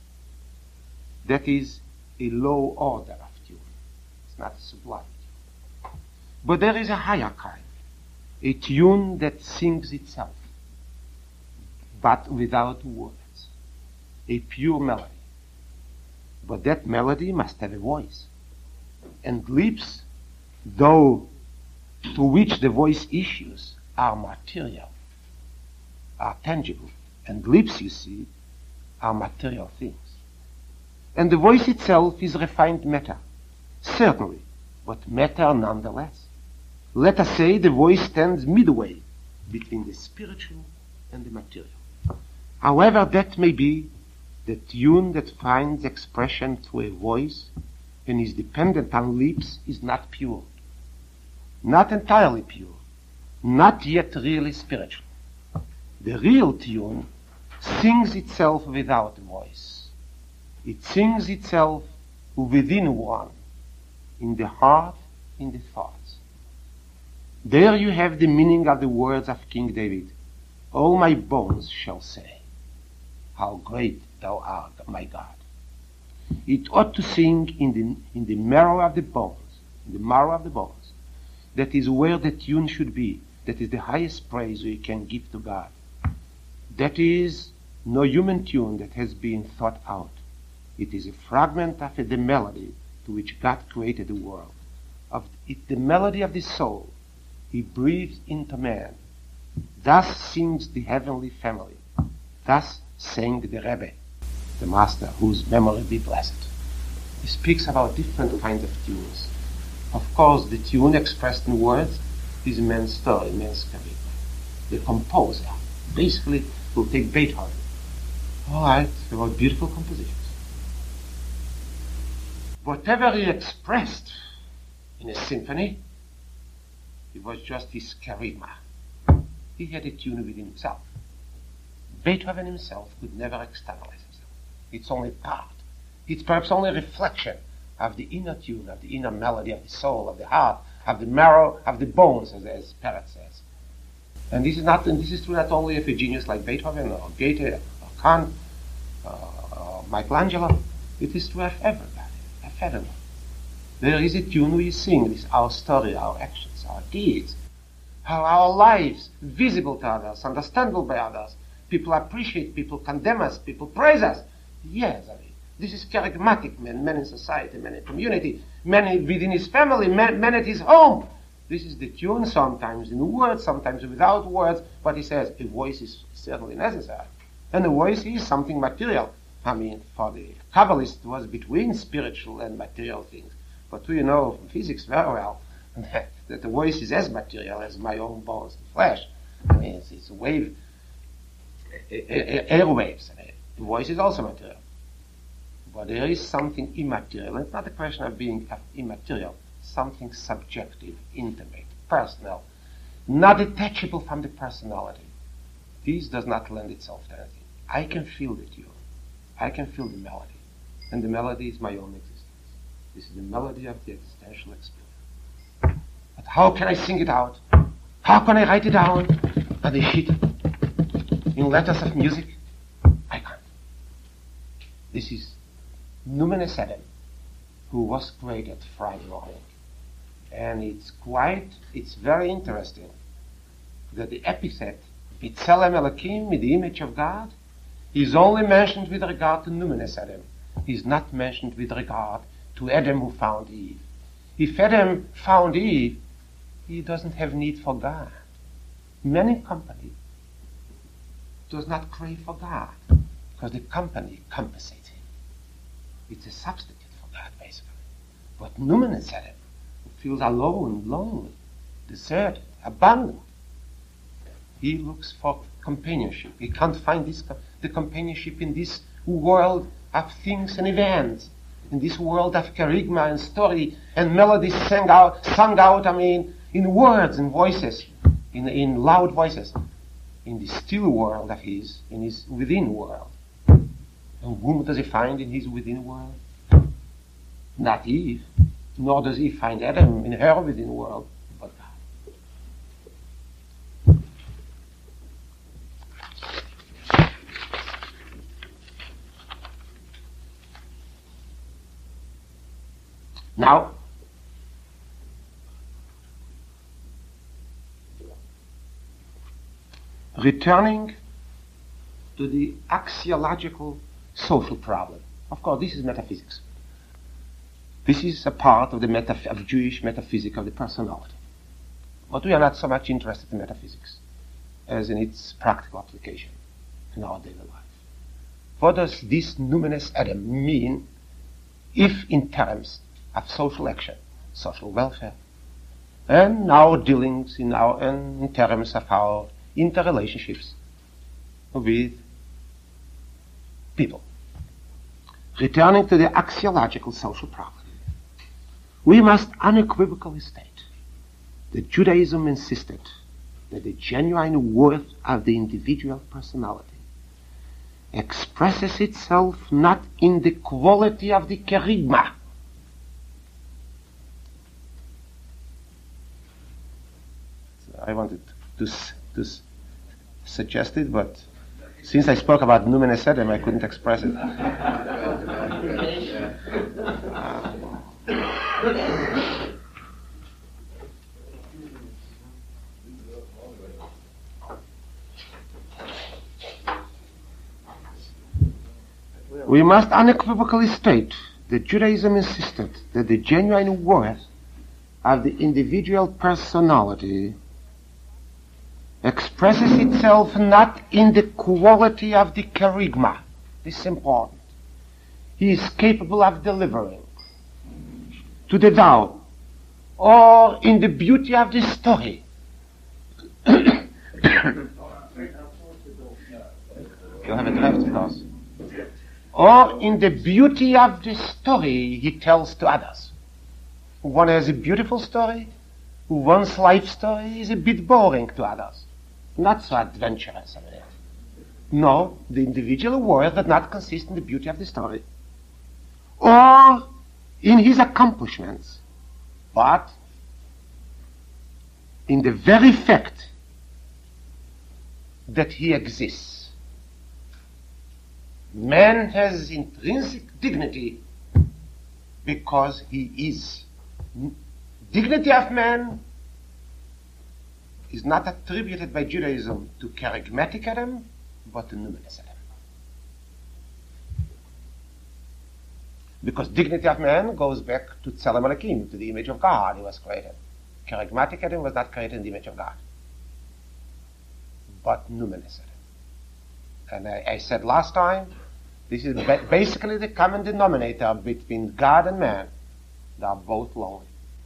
That is a low order of tune. It's not a sublime tune. But there is a higher kind, a tune that sings itself, but without words, a pure melody. But that melody must have a voice, and lips, though to which the voice issues, are material, are tangible, and lips, you see, are material things. And the voice itself is refined matter, certainly, but matter nonetheless. Let us say the voice stands midway between the spiritual and the material. However that may be, the tune that finds expression through a voice and is dependent on lips is not pure, not entirely pure, not yet really spiritual. The real tune sings itself without a voice. It sings itself within one, in the heart, in the thoughts. There you have the meaning of the words of King David. All my bones shall say, how great thou art, my God. It ought to sing in the marrow of the bones, in the marrow of the bones. That is where the tune should be. That is the highest praise we can give to God. That is no human tune that has been thought out. It is a fragment of the melody to which God created the world. The melody of the soul He breathes into man. Thus sings the heavenly family. Thus sang the Rebbe, the master, whose memory be blessed. He speaks about different kinds of tunes. Of course, the tune expressed in words is man's story, man's career. The composer basically will take Beethoven. All right, he wrote beautiful compositions. Whatever he expressed in a symphony, it was just his charisma. He had a tune within himself. Beethoven himself could never externalize himself. It's only part. It's perhaps only a reflection of the inner tune, of the inner melody, of the soul, of the heart, of the marrow, of the bones, as Perret says. And this is true not only of a genius like Beethoven or Goethe or Kant or Michelangelo. It is true of everybody, of everyone. There is a tune we sing. This is our story, our actions, our deeds, how our lives, visible to others, understandable by others. People appreciate, people condemn us, people praise us. Yes, I mean, this is charismatic men in society, men in community, men within his family, men at his home. This is the tune, sometimes in words, sometimes without words, but he says a voice is certainly necessary. And a voice is something material. I mean, for the Kabbalist, it was between spiritual and material things. But we know from physics very well that the voice is as material as my own bones and flesh. I mean, it's a wave, airwaves. The voice is also material. But there is something immaterial. It's not a question of being immaterial. Something subjective, intimate, personal, not detachable from the personality. This does not lend itself to anything. I can feel the tune. I can feel the melody. And the melody is my own existence. This is the melody of the existential experience. But how can I sing it out? How can I write it down on the sheet in letters of music? I can't. This is Numenes Adam, who was created Friday morning. And it's very interesting that the epithet B'Tselem Elokim, in the image of God, is only mentioned with regard to Numinous Adam. He's not mentioned with regard to Adam who found Eve. If Adam found Eve, he doesn't have need for God. Man in company does not crave for God, because the company compensates him. It's a substitute for God, basically. But Numinous Adam, who feels alone, lonely, deserted, abandoned, he looks for companionship. He can't find the companionship in this world of things and events, in this world of charisma and story and melodies sung out, in words and voices, in loud voices, in the still world of his, in his within world. And whom does he find in his within world? Not Eve, nor does he find Adam in her within world, but God. Now, returning to the axiological social problem. Of course, this is metaphysics. This is a part of the of Jewish metaphysics of the personality. But we are not so much interested in metaphysics as in its practical application in our daily life. What does this numinous Adam mean if in terms of social action, social welfare, and our dealings in terms of our interrelationships with people? Returning to the axiological social problem, we must unequivocally state that Judaism insisted that the genuine worth of the individual personality expresses itself not in the quality of the kerygma, I wanted to suggest it, but since I spoke about numinous Adam, I couldn't express it. We must unequivocally state that Judaism insisted that the genuine worth of the individual personality expresses itself not in the quality of the kerygma. This is important. He is capable of delivering to the Tao, or in the beauty of the story. You have a draft, of course. Or in the beauty of the story he tells to others. One has a beautiful story, one's life story is a bit boring to others. Not so adventurous. No, the individual worth does not consist in the beauty of the story, or in his accomplishments, but in the very fact that he exists. Man has intrinsic dignity because he is. Dignity of man is not attributed by Judaism to kerygmatic Adam, but to numinous Adam. Because dignity of man goes back to Tselem Elokim, to the image of God he was created. Kerygmatic Adam was not created in the image of God, but numinous Adam. And I said last time, this is basically the common denominator between God and man. They are both lonely.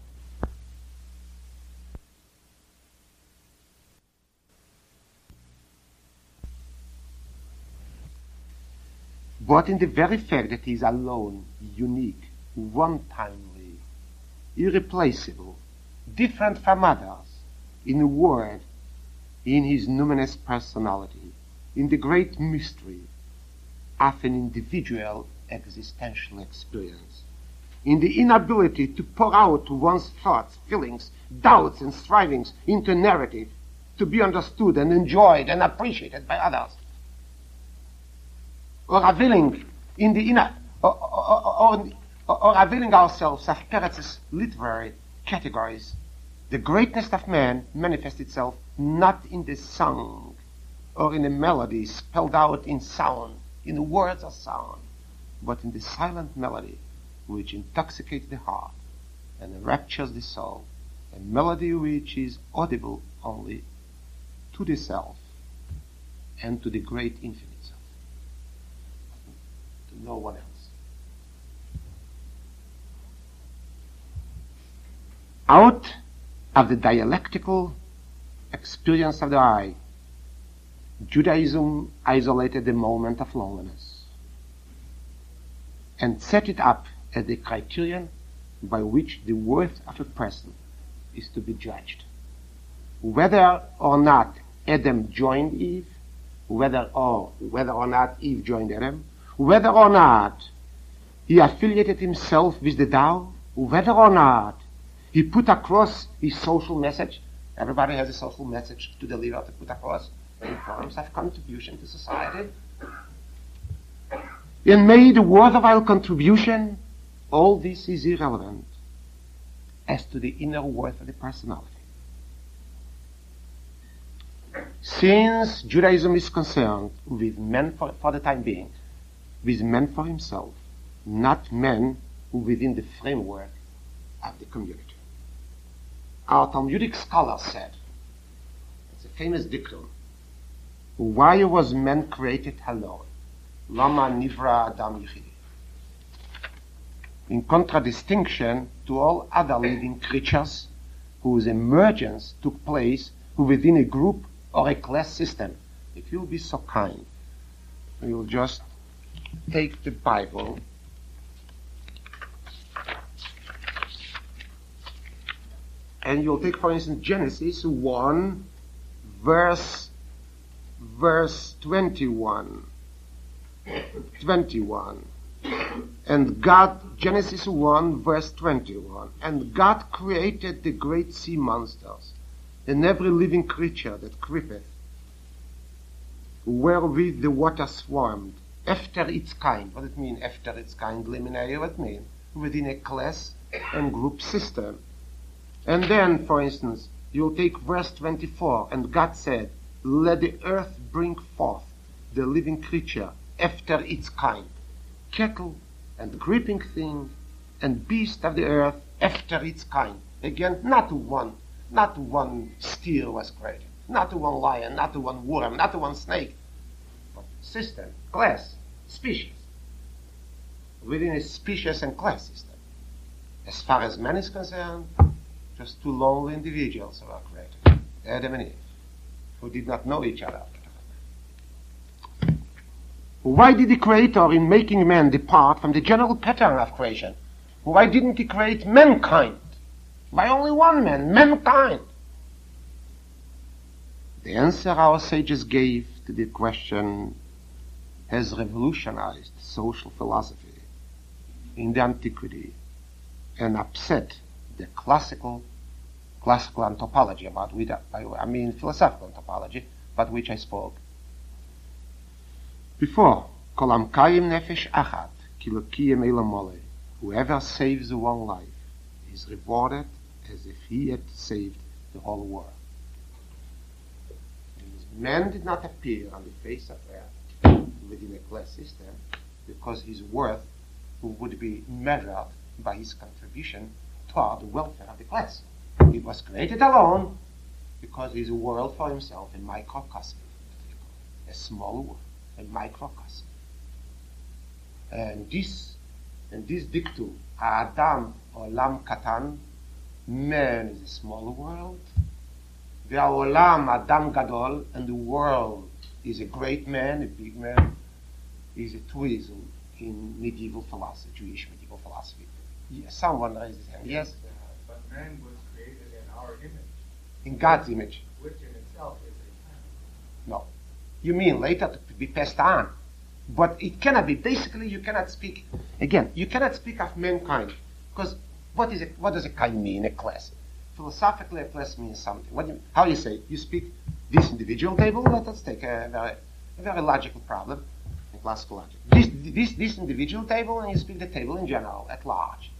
But in the very fact that he is alone, unique, one-timely, irreplaceable, different from others, in a word, in his numinous personality, in the great mystery of an individual existential experience, in the inability to pour out one's thoughts, feelings, doubts, and strivings into narrative to be understood and enjoyed and appreciated by others, or availing in the inner, or availing ourselves of Peretz's literary categories. The greatness of man manifests itself not in the song or in a melody spelled out in sound, in the words of sound, but in the silent melody which intoxicates the heart and enraptures the soul, a melody which is audible only to the self and to the great infinite self, to no one else. Out of the dialectical experience of the eye, Judaism isolated the moment of loneliness and set it up as the criterion by which the worth of a person is to be judged. Whether or not Adam joined Eve, whether or not Eve joined Adam, whether or not he affiliated himself with the Tao, whether or not he put across his social message. Everybody has a social message to deliver, to put across in forms of contribution to society. And made a worthwhile contribution. All this is irrelevant as to the inner worth of the personality. Since Judaism is concerned with men for the time being, with man for himself, not men within the framework of the community. Our Talmudic scholar said, it's a famous dictum, why was man created alone? Lama nivra adam yichidi. In contradistinction to all other living creatures whose emergence took place within a group or a class system. If you'll be so kind, you'll just take the Bible and you'll take, for instance, Genesis 1, verse 21. And God, Genesis 1, verse 21. And God created the great sea monsters, and every living creature that creepeth, wherewith the water swarmed, after its kind. What does it mean, after its kind? Liminary, what it mean? Within a class and group system. And then, for instance, you'll take verse 24, and God said, let the earth bring forth the living creature after its kind, cattle and creeping thing and beast of the earth after its kind. Again, not one steer was created, not one lion, not one worm, not one snake, but system, class, species, within a species and class system. As far as man is concerned, just two lonely individuals were created, Adam and Eve, who did not know each other. Why did the Creator, in making man, depart from the general pattern of creation? Why didn't he create mankind? By only one man, mankind. The answer our sages gave to the question has revolutionized social philosophy in the antiquity and upset the classical anthropology, philosophical anthropology, about which I spoke before. Kolam kayim nefesh achat, kilokiyem elamole. Whoever saves one life is rewarded as if he had saved the whole world. Man did not appear on the face of earth within a class system because his worth would be measured by his contribution toward the welfare of the class. He was created alone because he's a world for himself, a microcosm, a small world, a microcosm. And this dictum, Adam olam katan, man is a small world. Ve'olam Adam gadol, and the world is a great man, a big man, is a truism in medieval philosophy, Jewish medieval philosophy. Yes, someone raised his hand. Yes? But man was created in our image. In God's image. Which in itself is a No. You mean later to be passed on. But it cannot be. Basically, you cannot speak, again, you cannot speak of mankind. Because what does a kind mean, a class? Philosophically, a class means something. How do you say? You speak this individual table? Let us take a very logical problem in classical logic. This individual table, and you speak the table in general, at large.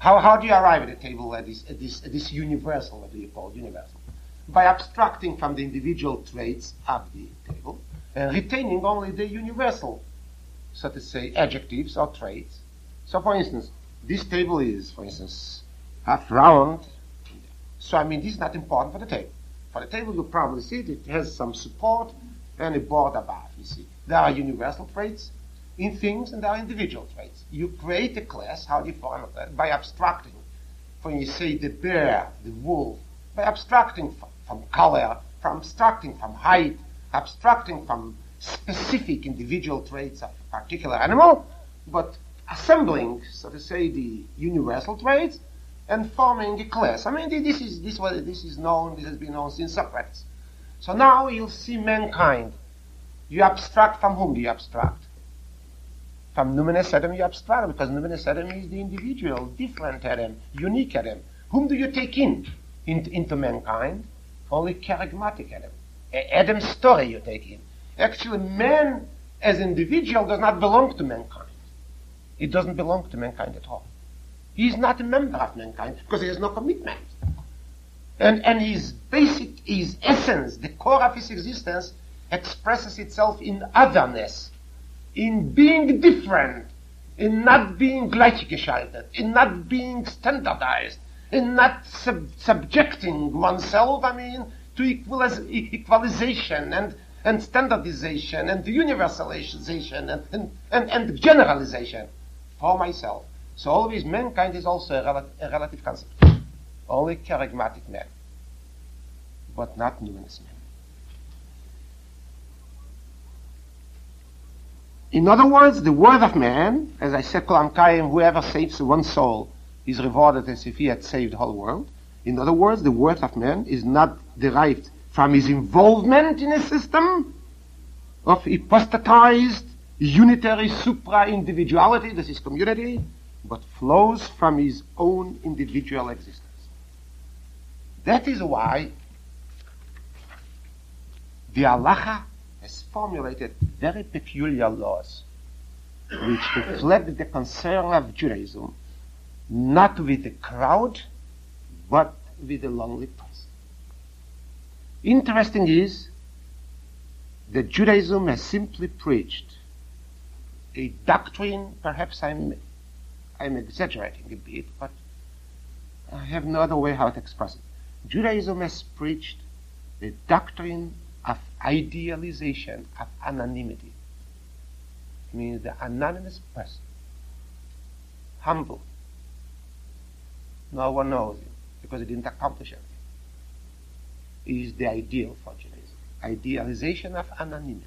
How do you arrive at a table at this universal? What do you call universal? By abstracting from the individual traits of the table and retaining only the universal, so to say, adjectives or traits. So, for instance, this table is, for instance, half round. So, I mean, this is not important for the table. For the table, you probably see it has some support and a board above, you see. There are universal traits in things and there are individual traits. You create a class, how do you form that? By abstracting. When you say the bear, the wolf, by abstracting from color, from abstracting from height, abstracting from specific individual traits of a particular animal, but assembling, so to say, the universal traits and forming a class. I mean, this is known, this has been known since Socrates. So now you'll see mankind. You abstract from whom do you abstract? From numinous Adam you abstract, because numinous Adam is the individual, different Adam, unique Adam. Whom do you take into mankind? Only charismatic Adam. Adam's story you take in. Actually, man as individual does not belong to mankind. He doesn't belong to mankind at all. He is not a member of mankind because he has no commitment. And his essence, the core of his existence, expresses itself in otherness, in being different, in not being gleichgeschaltet, in not being standardized, in not subjecting oneself, to equalization and standardization and universalization and generalization for myself. So always mankind is also a relative concept. Only charismatic men, but not numinous men. In other words, the word of man, as I said, Kolam Kayim, whoever saves one soul is rewarded as if he had saved the whole world. In other words, the word of man is not derived from his involvement in a system of hypostatized, unitary supra-individuality, this is community, but flows from his own individual existence. That is why the halacha has formulated very peculiar laws which reflect the concern of Judaism, not with the crowd, but with the lonely person. Interesting is that Judaism has simply preached a doctrine, perhaps I'm exaggerating a bit, but I have no other way how to express it. Judaism has preached the doctrine of idealization, of anonymity. It means the anonymous person, humble. No one knows him because he didn't accomplish anything. It is the ideal for Judaism. Idealization of anonymity.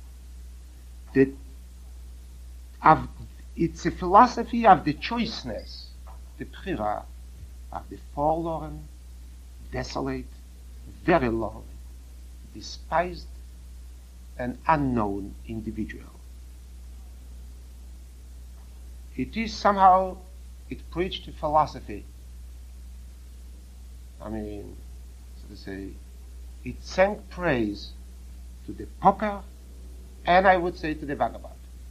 It's a philosophy of the choiceness, the bchira, of the forlorn, desolate, very lonely, despised, and unknown individual. It is somehow, it preached a philosophy. So to say, it sang praise to the pauper, and I would say to the vagabond.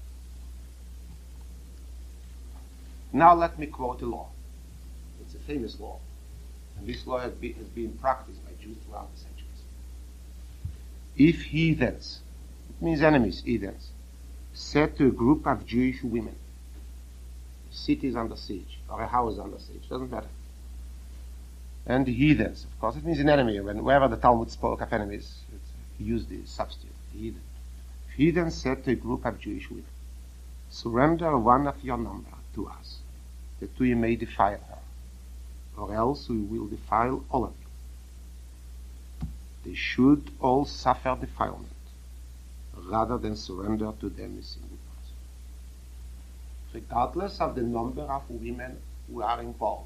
Now let me quote a law. It's a famous law. And this law has been practiced by Jews throughout the centuries. If heathens, it means enemies, heathens, said to a group of Jewish women, a city is under siege, or a house is under siege, doesn't matter. And the heathens, of course, it means an enemy. Wherever the Talmud spoke of enemies, it used the substitute, heathen. Heathen said to a group of Jewish women, surrender one of your number to us, that we may defile her, or else we will defile all of you. They should all suffer defilement, rather than surrender to them a single person, regardless of the number of women who are involved.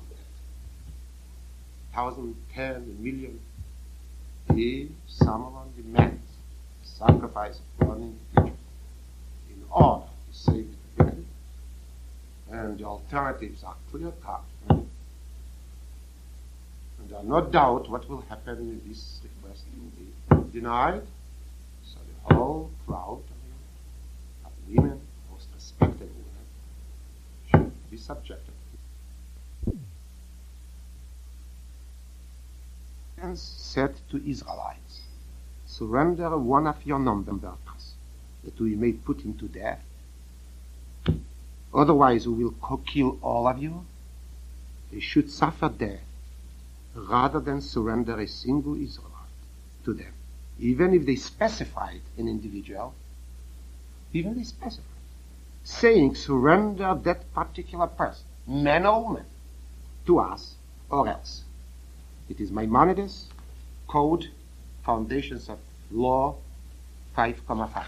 1,000, 10, a million. If someone demands sacrifice of one individual in order to save the community, and the alternatives are clear-cut, and there are no doubt what will happen if this request will be denied, so the whole crowd of women, most respected women, should be subjected. Palestinians said to Israelites, surrender one of your numbers, that we may put him to death. Otherwise we will kill all of you. They should suffer death rather than surrender a single Israelite to them. Even if they specified an individual, even they specified, saying surrender that particular person, man or woman, to us or else. It is Maimonides, Code, Foundations of Law, 5,5.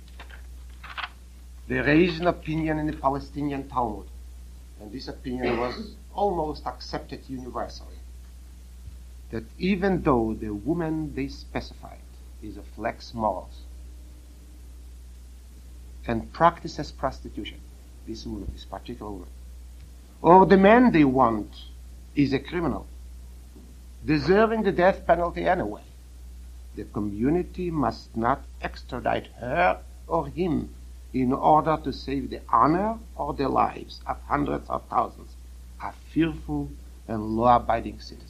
They raised an opinion in the Palestinian Talmud, and this opinion was almost accepted universally, that even though the woman they specified is of lax morals and practices prostitution, this woman, this particular woman, or the man they want is a criminal, deserving the death penalty anyway, the community must not extradite her or him in order to save the honor or the lives of hundreds of thousands of fearful and law-abiding citizens.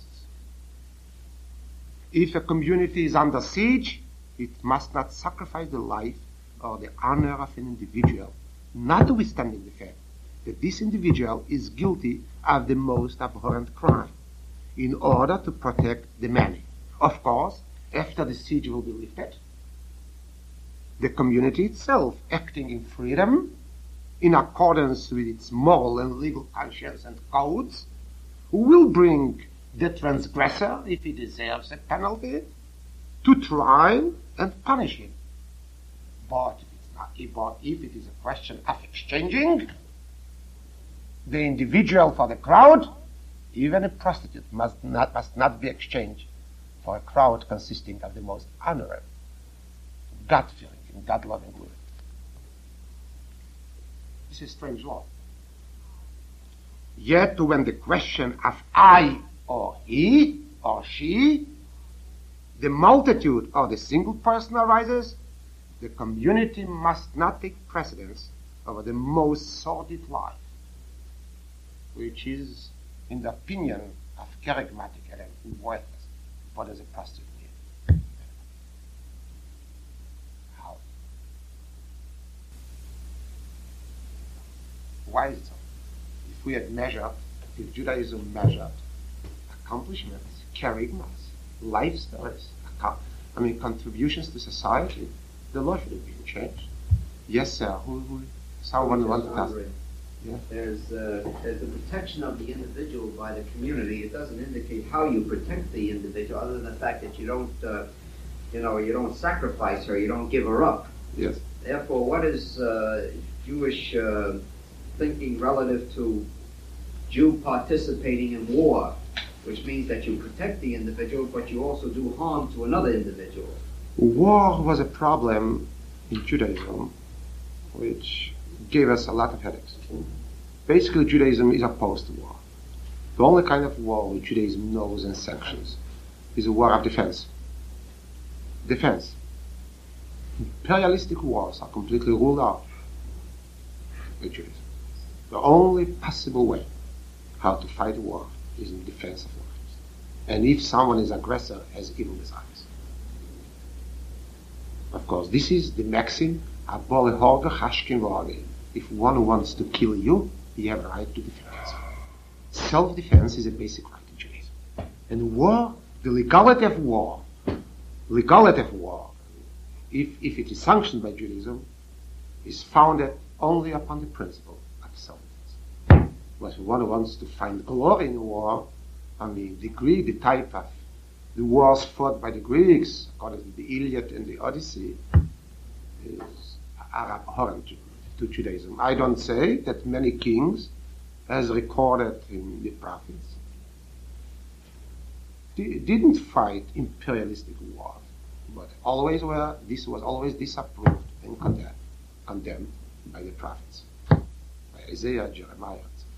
If a community is under siege, it must not sacrifice the life or the honor of an individual, notwithstanding the fact that this individual is guilty of the most abhorrent crime, in order to protect the many. Of course, after the siege will be lifted, the community itself, acting in freedom, in accordance with its moral and legal conscience and codes, will bring the transgressor, if he deserves a penalty, to trial and punish him. But if it is a question of exchanging the individual for the crowd, even a prostitute must not be exchanged for a crowd consisting of the most honorable, God-fearing and God-loving women. This is strange law. Yet when the question of I or he or she, the multitude or the single person arises, the community must not take precedence over the most sordid life, which is, in the opinion of charismatic and worthless, what does a prostitute mean? How? Why is it so? If we had measured, if Judaism measured accomplishments, charismas, life stories, contributions to society, the law should have been changed. Yes, sir. Someone wants to ask. Yeah. There's the protection of the individual by the community. It doesn't indicate how you protect the individual, other than the fact that you don't sacrifice her, you don't give her up. Yes. Therefore, what is Jewish thinking relative to Jew participating in war, which means that you protect the individual, but you also do harm to another individual? War was a problem in Judaism, which gave us a lot of headaches. Basically, Judaism is opposed to war. The only kind of war which Judaism knows and sanctions is a war of defense. Defense. Imperialistic wars are completely ruled out by Judaism. The only possible way how to fight a war is in defense of lives. And if someone is aggressor, has evil desires. Of course, this is the maxim, Abole Horge Hashkin Roge. If one wants to kill you, you have a right to defend yourself. Self-defense is a basic right in Judaism. And war, the legality of war, if it is sanctioned by Judaism, is founded only upon the principle of self-defense. But if one wants to find glory in war, the type of the wars fought by the Greeks, according to the Iliad and the Odyssey, are abhorrent to Judaism. I don't say that many kings, as recorded in the prophets, didn't fight imperialistic wars, but this was always disapproved and condemned by the prophets, by Isaiah, Jeremiah.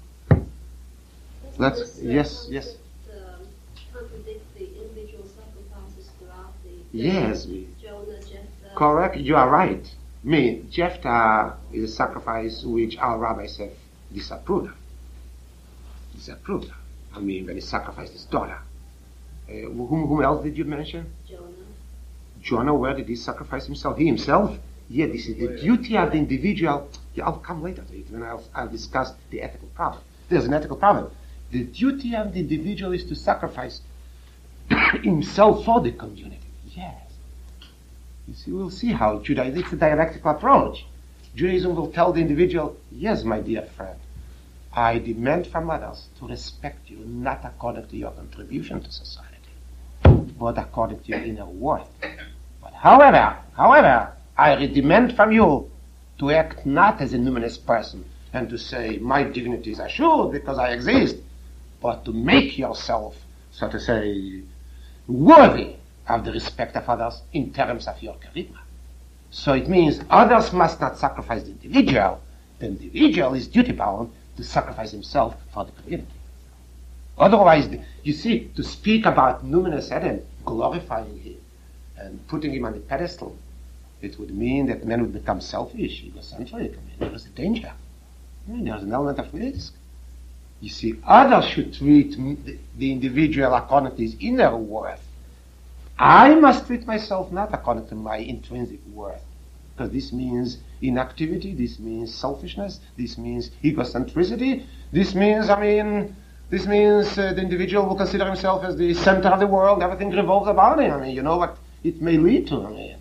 Yes. Contradicts the individual sacrifices throughout the Yes, Jonah, Jephthah. Correct. You are right. Jephthah is a sacrifice which our rabbis have disapproved of. When he sacrificed his daughter. Whom else did you mention? Jonah. Jonah, where did he sacrifice himself? He himself? Yeah, this is the duty of the individual. Yeah, I'll come later to it when I'll discuss the ethical problem. There's an ethical problem. The duty of the individual is to sacrifice himself for the community. Yes. You see, we'll see how Judaism, it's a dialectical approach. Judaism will tell the individual, yes, my dear friend, I demand from others to respect you not according to your contribution to society, but according to your inner worth. But however, I demand from you to act not as a numinous person and to say, my dignity is assured because I exist, but to make yourself, so to say, worthy of the respect of others in terms of your charisma. So it means others must not sacrifice the individual. The individual is duty-bound to sacrifice himself for the community. Otherwise, you see, to speak about numinous Adam, glorifying him and putting him on a pedestal, it would mean that men would become selfish, egocentric. There is a danger. There's an element of risk. You see, others should treat the individual according to his inner worth. I must treat myself not according to my intrinsic worth. Because this means inactivity, this means selfishness, this means egocentricity, this means the individual will consider himself as the center of the world, everything revolves about him. You know what it may lead to.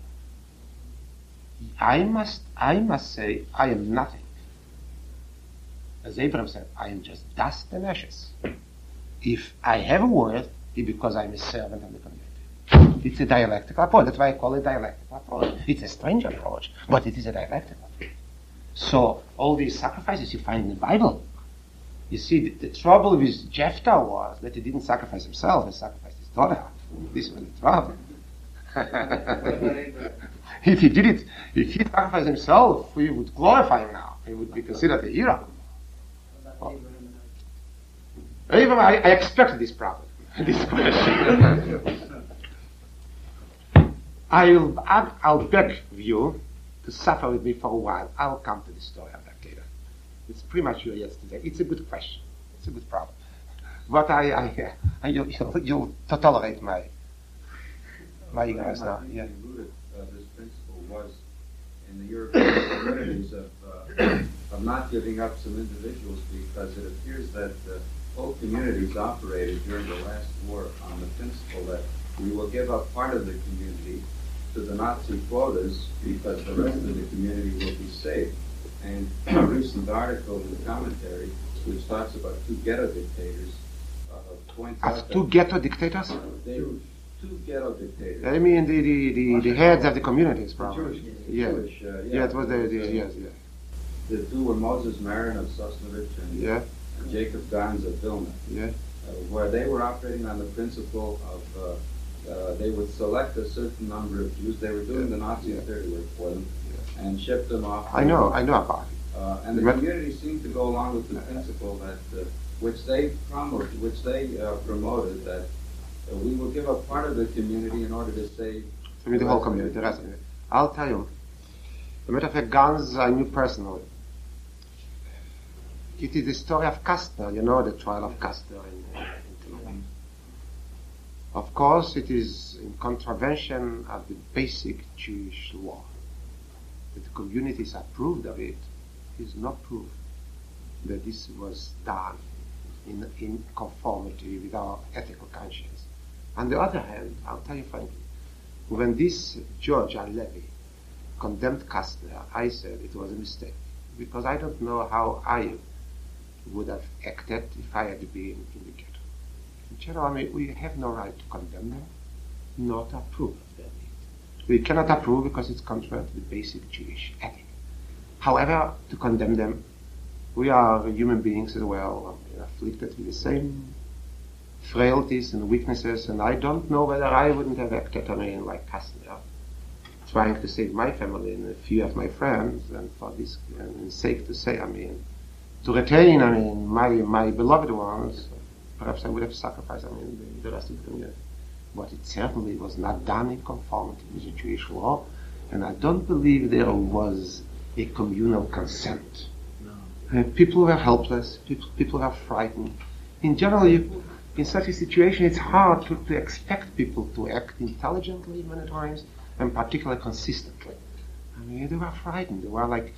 I must say, I am nothing. As Abraham said, I am just dust and ashes. If I have a worth, it's because I'm a servant of the community. It's a dialectical approach. That's why I call it dialectical approach. It's a strange approach, but it is a dialectical approach. So all these sacrifices you find in the Bible, you see, the trouble with Jephthah was that he didn't sacrifice himself, he sacrificed his daughter. This was the trouble. If he sacrificed himself, we would glorify him now. He would be considered a hero. Even I expected this problem, this question. I'll beg you to suffer with me for a while. I'll come to the story of that later. It's premature yesterday. It's a good question. It's a good problem. But you'll tolerate my ignorance now. Yeah. This principle was in the European communities of not giving up some individuals, because it appears that whole communities operated during the last war on the principle that we will give up part of the community to the Nazi quotas because the rest of the community will be saved. And a recent article in the commentary, which talks about two ghetto dictators, points out two ghetto dictators? Two ghetto dictators. I mean the heads of the communities, probably. Jewish, yeah, it was yes. The two were Moses Marin of Sosnovich and Jacob Gans of Vilna. Yeah. Where they were operating on the principle of they would select a certain number of Jews. They were doing the Nazi dirty work for them and ship them off. I know about it. And the community seemed to go along with the principle that which they promoted, that we will give up part of the community in order to save the whole community. I'll tell you. As a matter of fact, Gans I knew personally. It is the story of Kastner. You know the trial of Kastner in Tel Aviv. Of course, it is in contravention of the basic Jewish law. That the communities approved of it is not proof that this was done in conformity with our ethical conscience. On the other hand, I'll tell you frankly, when this George R. Levy condemned Kastner, I said it was a mistake, because I don't know how I would have acted if I had been in the ghetto. In general, we have no right to condemn them, nor to approve of their deeds. We cannot approve because it's contrary to the basic Jewish ethic. However, to condemn them, we are human beings as well, afflicted with the same frailties and weaknesses, and I don't know whether I wouldn't have acted like Kastner, trying to save my family and a few of my friends, and for this sake to say, to retain, my beloved ones, perhaps I would have sacrificed, the rest of the community. But it certainly was not done in conformity with the Jewish law, and I don't believe there was a communal consent. No. People were helpless, people were frightened. In general, in such a situation, it's hard to expect people to act intelligently many times, and particularly consistently. I mean, they were frightened. They were like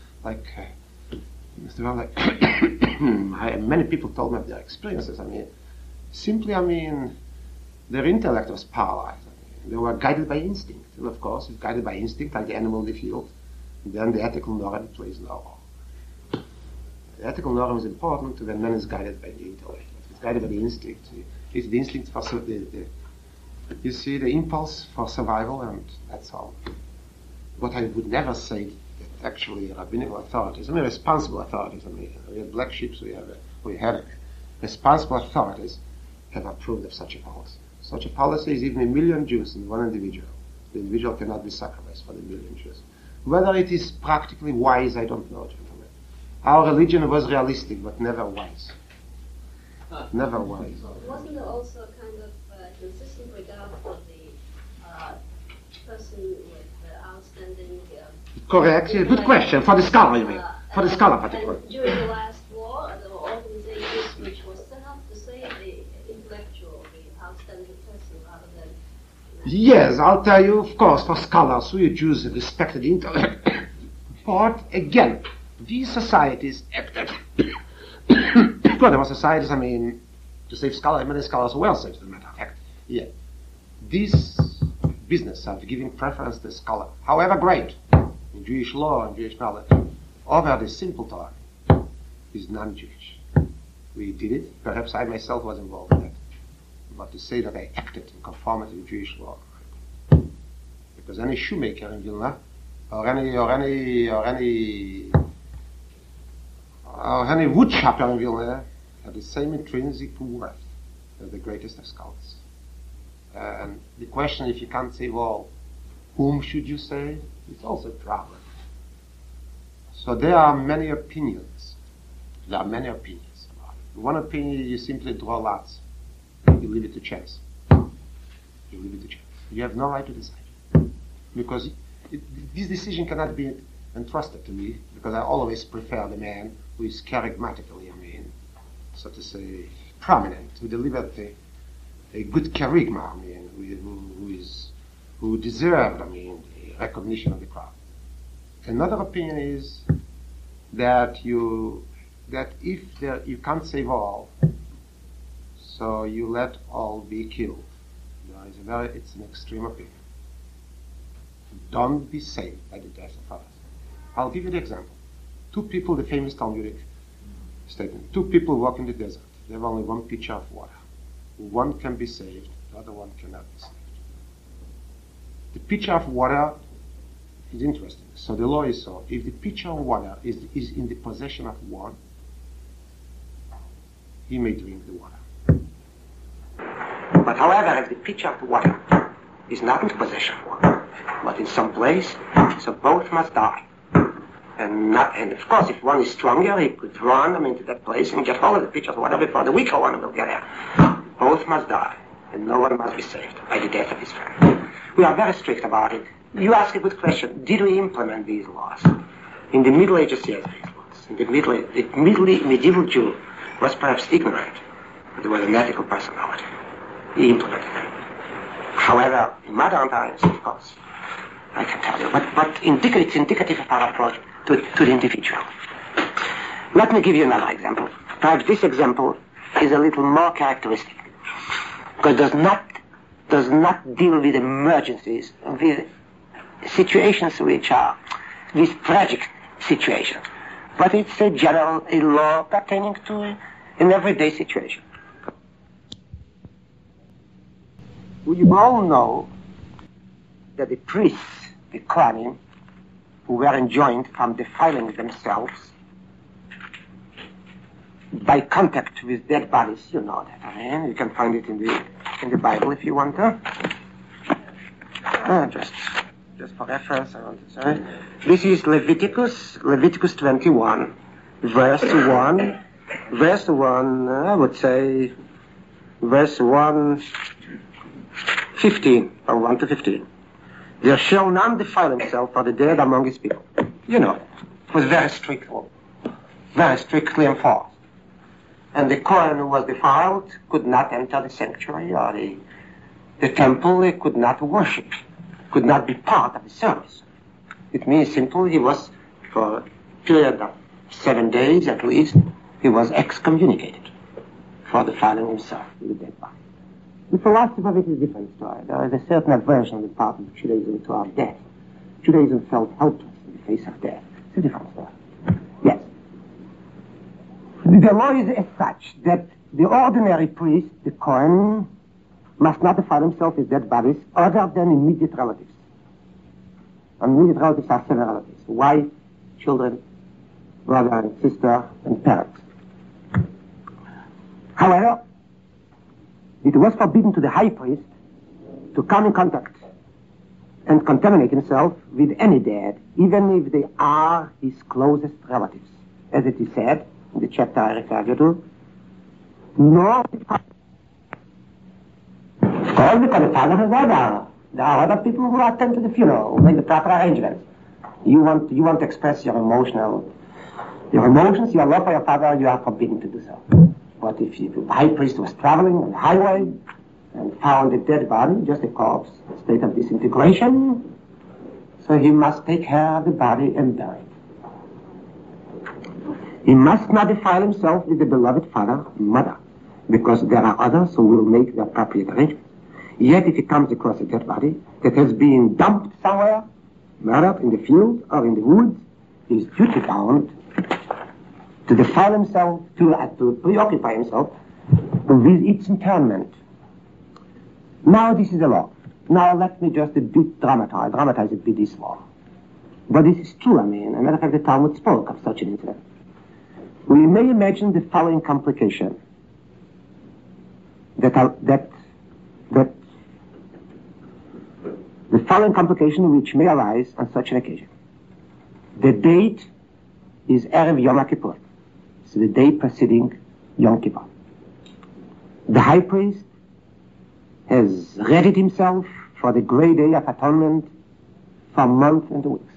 many people told me of their experiences. I mean, simply, their intellect was paralyzed. They were guided by instinct. And of course, if guided by instinct, like the animal in the field, then the ethical norm plays no role. The ethical norm is important when man is guided by the intellect. If it's guided by the instinct, it's the instinct for you see, the impulse for survival, and that's all. What I would never say that actually rabbinical authorities, responsible authorities, we have black sheep, we have responsible authorities have approved of such a policy. Such a policy is even 1 million Jews in one individual. The individual cannot be sacrificed for the 1 million Jews. Whether it is practically wise, I don't know, gentlemen. Our religion was realistic, but never wise. Never wise. Wasn't there also a kind of consistent regard for the person with the outstanding... Correct. Good question. For the scholar, you mean? For the scholar, particularly. During the last war, there were organizations which were set up to save the intellectual, the outstanding person, rather than... Yes, I'll tell you, of course, for scholars, we Jews respected the intellect. But, again, these societies acted... Well, there were societies, to save scholars, many scholars were saved, as a matter of fact. Yeah. This business of giving preference to the scholar, however great, in Jewish law and Jewish knowledge, over the simple Torah, is non-Jewish. We did it. Perhaps I myself was involved in that. But to say that I acted in conformity with Jewish law, because any shoemaker in Vilna, or any wood chopper in Vilna, have the same intrinsic worth as the greatest of scholars. And the question, if you can't save all, whom should you save? It's also a problem. So there are many opinions. About it. One opinion, you simply draw lots. You leave it to chance. You have no right to decide. Because this decision cannot be entrusted to me, because I always prefer the man who is charismatically, so to say, prominent, who delivered a good charisma, who deserved, the recognition of the crowd. Another opinion is that you can't save all, so you let all be killed. It's an extreme opinion. Don't be saved by the death of others. I'll give you the example. 2 people, the famous Talmudic statement. 2 people walk in the desert. They have only 1 pitcher of water. One can be saved, the other one cannot be saved. The pitcher of water is interesting. So the law is so. If the pitcher of water is in the possession of one, he may drink the water. But however, if the pitcher of the water is not in the possession of one, but in some place, so both must die. And of course, if one is stronger, he could run into that place and get hold of the pitcher of water before the weaker one will get there. Both must die, and no one must be saved by the death of his friend. We are very strict about it. You ask a good question. Did we implement these laws? In the Middle Ages, yes, these laws. In the medieval Jew was perhaps ignorant, but there was an ethical personality. He implemented them. However, in modern times, of course, I can tell you, but it's indicative of our approach to the individual. Let me give you another example. Perhaps this example is a little more characteristic, because does not deal with emergencies, with situations which are these tragic situations, but it's a law pertaining to an everyday situation. We all know that the priests, the Kohanim, who were enjoined from defiling themselves by contact with dead bodies, you know that. You can find it in the Bible if you want to. Just for reference, I want to say. This is Leviticus 21, verse 1. Verse 1, I would say, verse 1, 15, or 1 to 15. There shall none defile himself for the dead among his people. You know, it was very strict, very strictly enforced. and the Kohen who was defiled could not enter the sanctuary or the temple. He could not worship, could not be part of the service. It means simply he was, for a period of 7 days at least, he was excommunicated for defiling himself with the dead body. The philosophy of it is a different story. There is a certain aversion on the part of Judaism to our death. Judaism felt helpless in the face of death. It's a different story. Yes. The law is as such that the ordinary priest, the Kohen, must not defile himself with dead bodies other than immediate relatives. And immediate relatives are seven relatives: wife, children, brother and sister, and parents. However, it was forbidden to the high priest to come in contact and contaminate himself with any dead, even if they are his closest relatives. As it is said in the chapter I referred you to, nor because the father has other. There are other people who attend to the funeral, who make the proper arrangements. You want to express your emotions, your love for your father, you are forbidden to do so. But if the high priest was traveling on the highway and found a dead body, just a corpse, a state of disintegration, so he must take care of the body and bury it. He must not defile himself with the beloved father and mother, because there are others who will make the appropriate arrangements. Yet if he comes across a dead body that has been dumped somewhere, murdered in the field or in the woods, he is duty bound to defile himself, to preoccupy himself with its interment. Now this is the law. Now let me just a bit dramatize a bit this law. But this is true, as a matter of fact, the Talmud spoke of such an incident. We may imagine the following complication the following complication which may arise on such an occasion. The date is Erev Yom Kippur. So the day preceding Yom Kippur. The high priest has readied himself for the great day of atonement for months and weeks.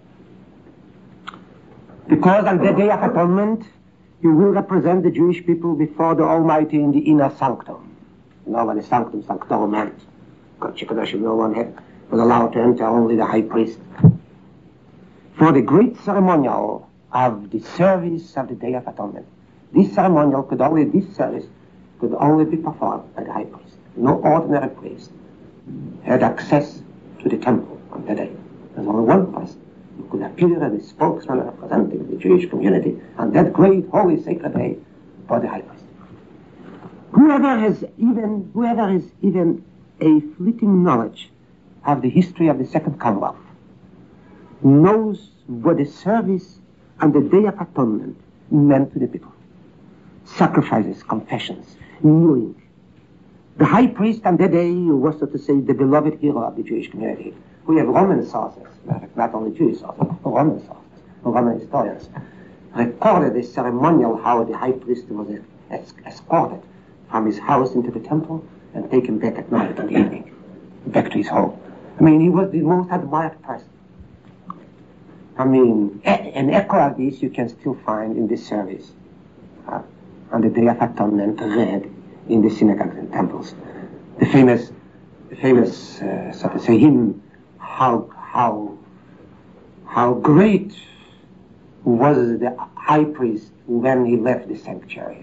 Because on the day of atonement, he will represent the Jewish people before the Almighty in the inner sanctum. You know what the sanctum sanctorum meant. No one was allowed to enter, only the high priest. For the great ceremonial of the service of the Day of Atonement. This service could only be performed by the high priest. No ordinary priest had access to the temple on that day. There's only one person who could appear as a spokesman representing the Jewish community on that great, holy, sacred day for the high priest. Whoever has even a fleeting knowledge of the history of the Second Commonwealth knows what the service on the Day of Atonement meant to the people. Sacrifices, confessions, kneeling. The high priest on that day was, so to say, the beloved hero of the Jewish community. We have Roman sources, not only Jewish sources, Roman sources, Roman historians, recorded the ceremonial how the high priest was escorted from his house into the temple and taken back at night in the evening, back to his home. He was the most admired person. An echo of this you can still find in this service on the Day of Atonement read in the synagogues and temples. The famous, so to say, hymn, how great was the high priest when he left the sanctuary.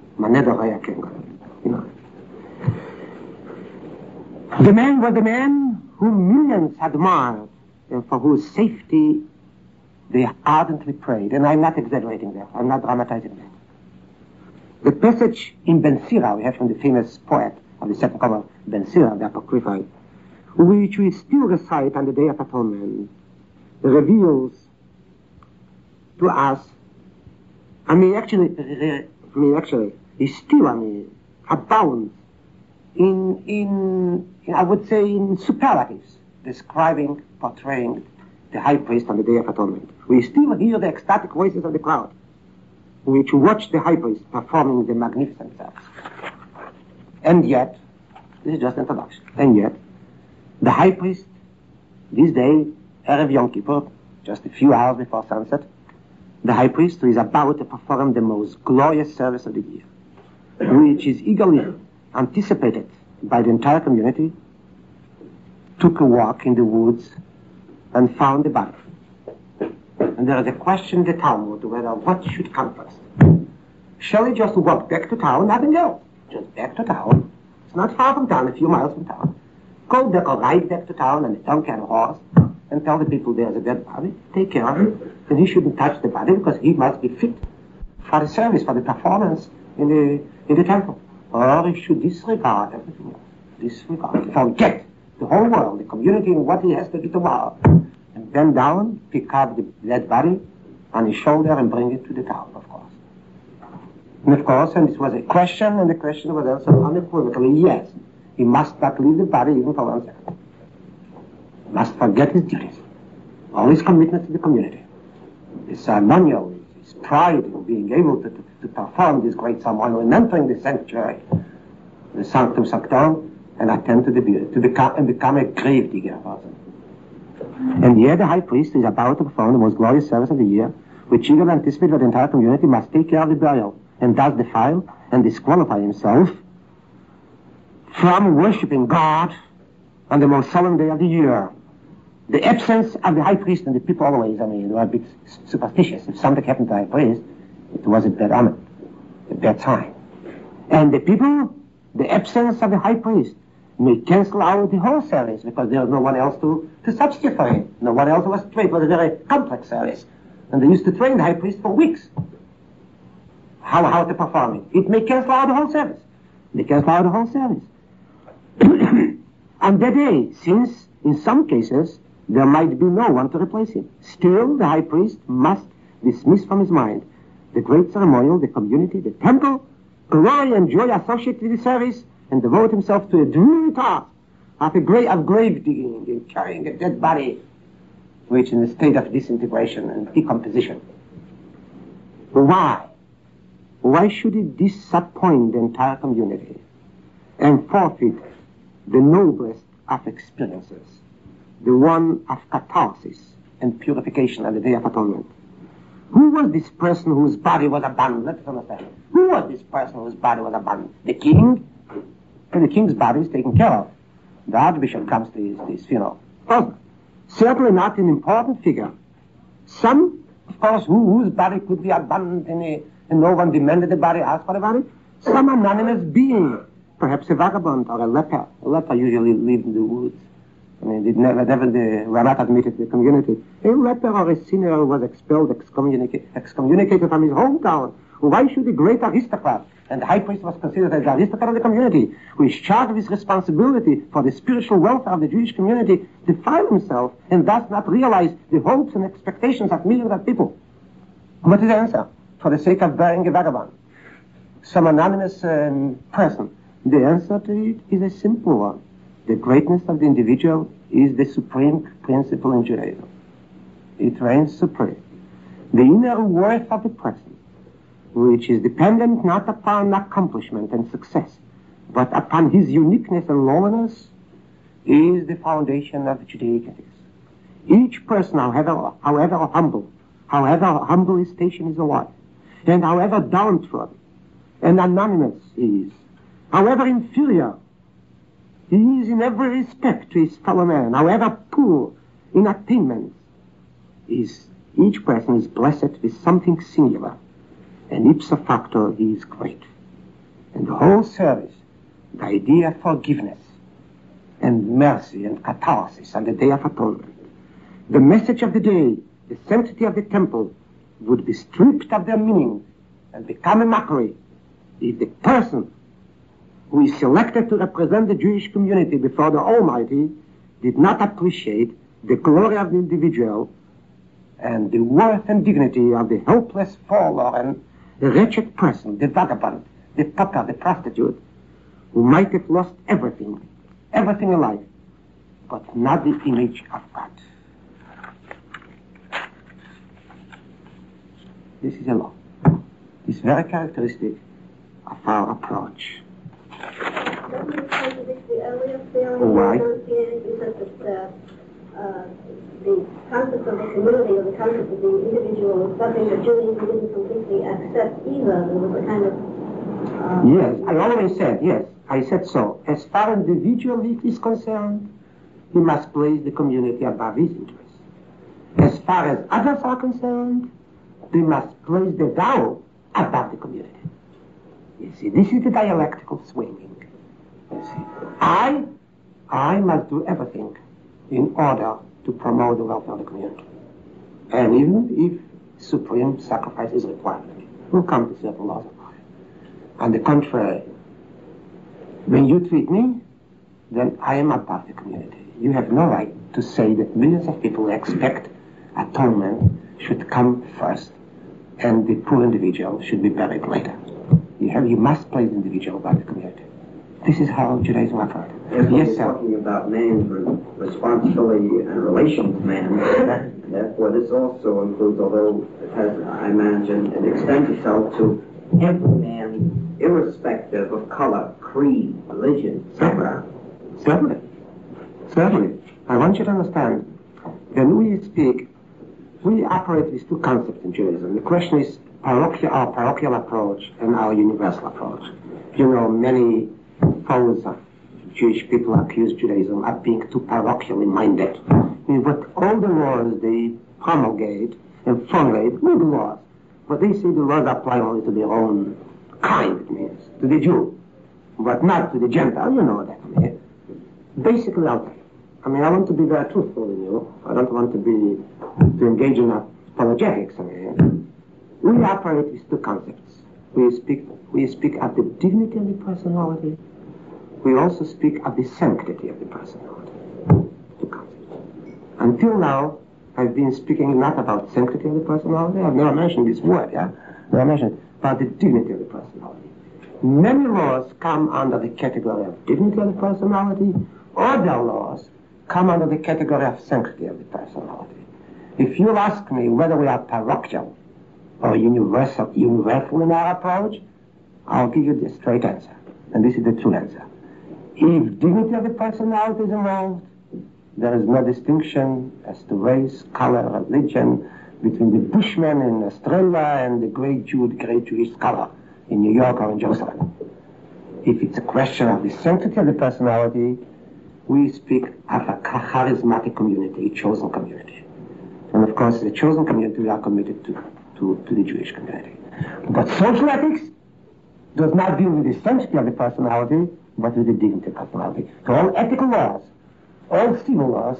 The man was the man whom millions admired and for whose safety they ardently prayed. And I'm not exaggerating that. I'm not dramatizing that. The passage in Ben Sira, we have from the famous poet of the Second Commonwealth, Ben Sira, the Apocrypha, which we still recite on the Day of Atonement, reveals to us, it still, abounds in I would say, in superlatives, describing, portraying the high priest on the Day of Atonement. We still hear the ecstatic voices of the crowd, which watch the high priest performing the magnificent service. And yet, this is just introduction, and yet, the high priest, this day, Erev Yom Kippur, just a few hours before sunset, the high priest who is about to perform the most glorious service of the year, which is eagerly anticipated by the entire community, took a walk in the woods and found the body. And there is a question in the Talmud whether what should come first. Shall he just walk back to town? Nothing else. Just back to town. It's not far from town, a few miles from town. Go back or ride back to town on a donkey and a horse and tell the people there's a dead body, take care of it, and he shouldn't touch the body because he must be fit for the service, for the performance in the temple. Or he should disregard everything else. Disregard. Forget the whole world, the community, and what he has to do tomorrow. And bend down, pick up the dead body on his shoulder and bring it to the town, of course. And of course, and this was a question, and the question was answered unequivocally, yes. He must not leave the body even for 1 second. He must forget his duties, all his commitments to the community, his ceremonial, his pride in being able to perform this great ceremonial and entering the sanctuary, the Sanctum Sanctorum, and attend to the become a grave digger person. And here the high priest is about to perform the most glorious service of the year, which eagerly anticipates that the entire community must take care of the burial, and thus defile and disqualify himself from worshipping God on the most solemn day of the year. The absence of the high priest, and the people always, were a bit superstitious. If something happened to the high priest, it was a bad omen, a bad sign. And the people, the absence of the high priest, may cancel out the whole service because there was no one else to substitute for him. No one else was trained. It was a very complex service. And they used to train the high priest for weeks. How to perform it. It may cancel out the whole service. They cancel out the whole service. On that day, since in some cases there might be no one to replace him, still the high priest must dismiss from his mind the great ceremonial, the community, the temple, glory and joy associated with the service, and devote himself to a dreary task of grave digging and carrying a dead body, which is in a state of disintegration and decomposition. Why? Why should it disappoint the entire community and forfeit the noblest of experiences, the one of catharsis and purification on the Day of Atonement? Who was this person whose body was abandoned? Let's understand. Who was this person whose body was abandoned? The king? And the king's body is taken care of. The archbishop comes to his funeral. Certainly not an important figure. Some, of course, whose body could be abandoned and no one demanded the body, asked for the body. Some anonymous being, perhaps a vagabond or a leper. A leper usually lived in the woods. They were not admitted to the community. A leper or a sinner was expelled, excommunicated from his hometown. Why should a great aristocrat, and the high priest was considered as the aristocrat of the community, who is charged with responsibility for the spiritual welfare of the Jewish community, defile himself and thus not realize the hopes and expectations of millions of people? What is the answer? For the sake of burying a vagabond, some anonymous person. The answer to it is a simple one. The greatness of the individual is the supreme principle in Judaism. It reigns supreme. The inner worth of the person, which is dependent not upon accomplishment and success, but upon his uniqueness and loneliness, is the foundation of Judaic ethics. Each person, however humble his station is in life, and however downtrodden and anonymous he is, however inferior he is in every respect to his fellow man, however poor in attainments, each person is blessed with something singular, and ipso facto he is great. And the whole service, the idea of forgiveness and mercy and catharsis on the Day of Atonement, the message of the day, the sanctity of the temple, would be stripped of their meaning and become a mockery if the person who is selected to represent the Jewish community before the Almighty did not appreciate the glory of the individual and the worth and dignity of the helpless, forlorn, the wretched person, the vagabond, the pauper, the prostitute, who might have lost everything in life, but not the image of God. This is a law. It's very characteristic of our approach. Doesn't it contradict the earlier theory Why? You said that the concept of the community or the concept of the individual was something that Judaism didn't completely accept either. There was a kind of Yes, I always said, yes, I said so. As far as the individual is concerned, he must place the community above his interests. As far as others are concerned, they must place the Tao above the community. You see, this is the dialectical swinging. You see, I must do everything in order to promote the welfare of the community. And even if supreme sacrifice is required, we'll come to certain laws of life. On the contrary, when you treat me, then I am above the community. You have no right to say that millions of people expect atonement should come first and the poor individual should be buried later. You must place the individual above the community. This is how Judaism operates. Yes, sir. Talking about man's responsibility and relation to man. Therefore, this also includes, although it has, I imagine, it extends itself to every man, irrespective of color, creed, religion, etc. Certainly. I want you to understand, when we speak, we operate with two concepts in Judaism. The question is our parochial approach and our universal approach. You know, many foes of Jewish people accuse Judaism of being too parochially minded. But all the laws they promulgate and formulate, good laws, but they say the laws apply only to their own kind, it means, to the Jew, but not to the Gentile. You know what that means. Basically, I'll tell you. I mean, I want to be very truthful with you. I don't want to engage in apologetics. I mean, we operate with two concepts. We speak of the dignity of the personality. We also speak of the sanctity of the personality. Two concepts. Until now, I've been speaking not about sanctity of the personality. I've never mentioned this word, yeah? Never mentioned about the dignity of the personality. Many laws come under the category of dignity of the personality. Other laws come under the category of sanctity of the personality. If you ask me whether we are parochial or universal in our approach, I'll give you the straight answer. And this is the true answer. If dignity of the personality is involved, there is no distinction as to race, color, religion between the Bushman in Australia and the great Jewish scholar in New York or in Jerusalem. If it's a question of the sanctity of the personality, we speak of a charismatic community, a chosen community. And of course, the chosen community, we are committed to the Jewish community. But social ethics does not deal with the sanctity of the personality, but with the dignity of the personality. So all ethical laws, all civil laws,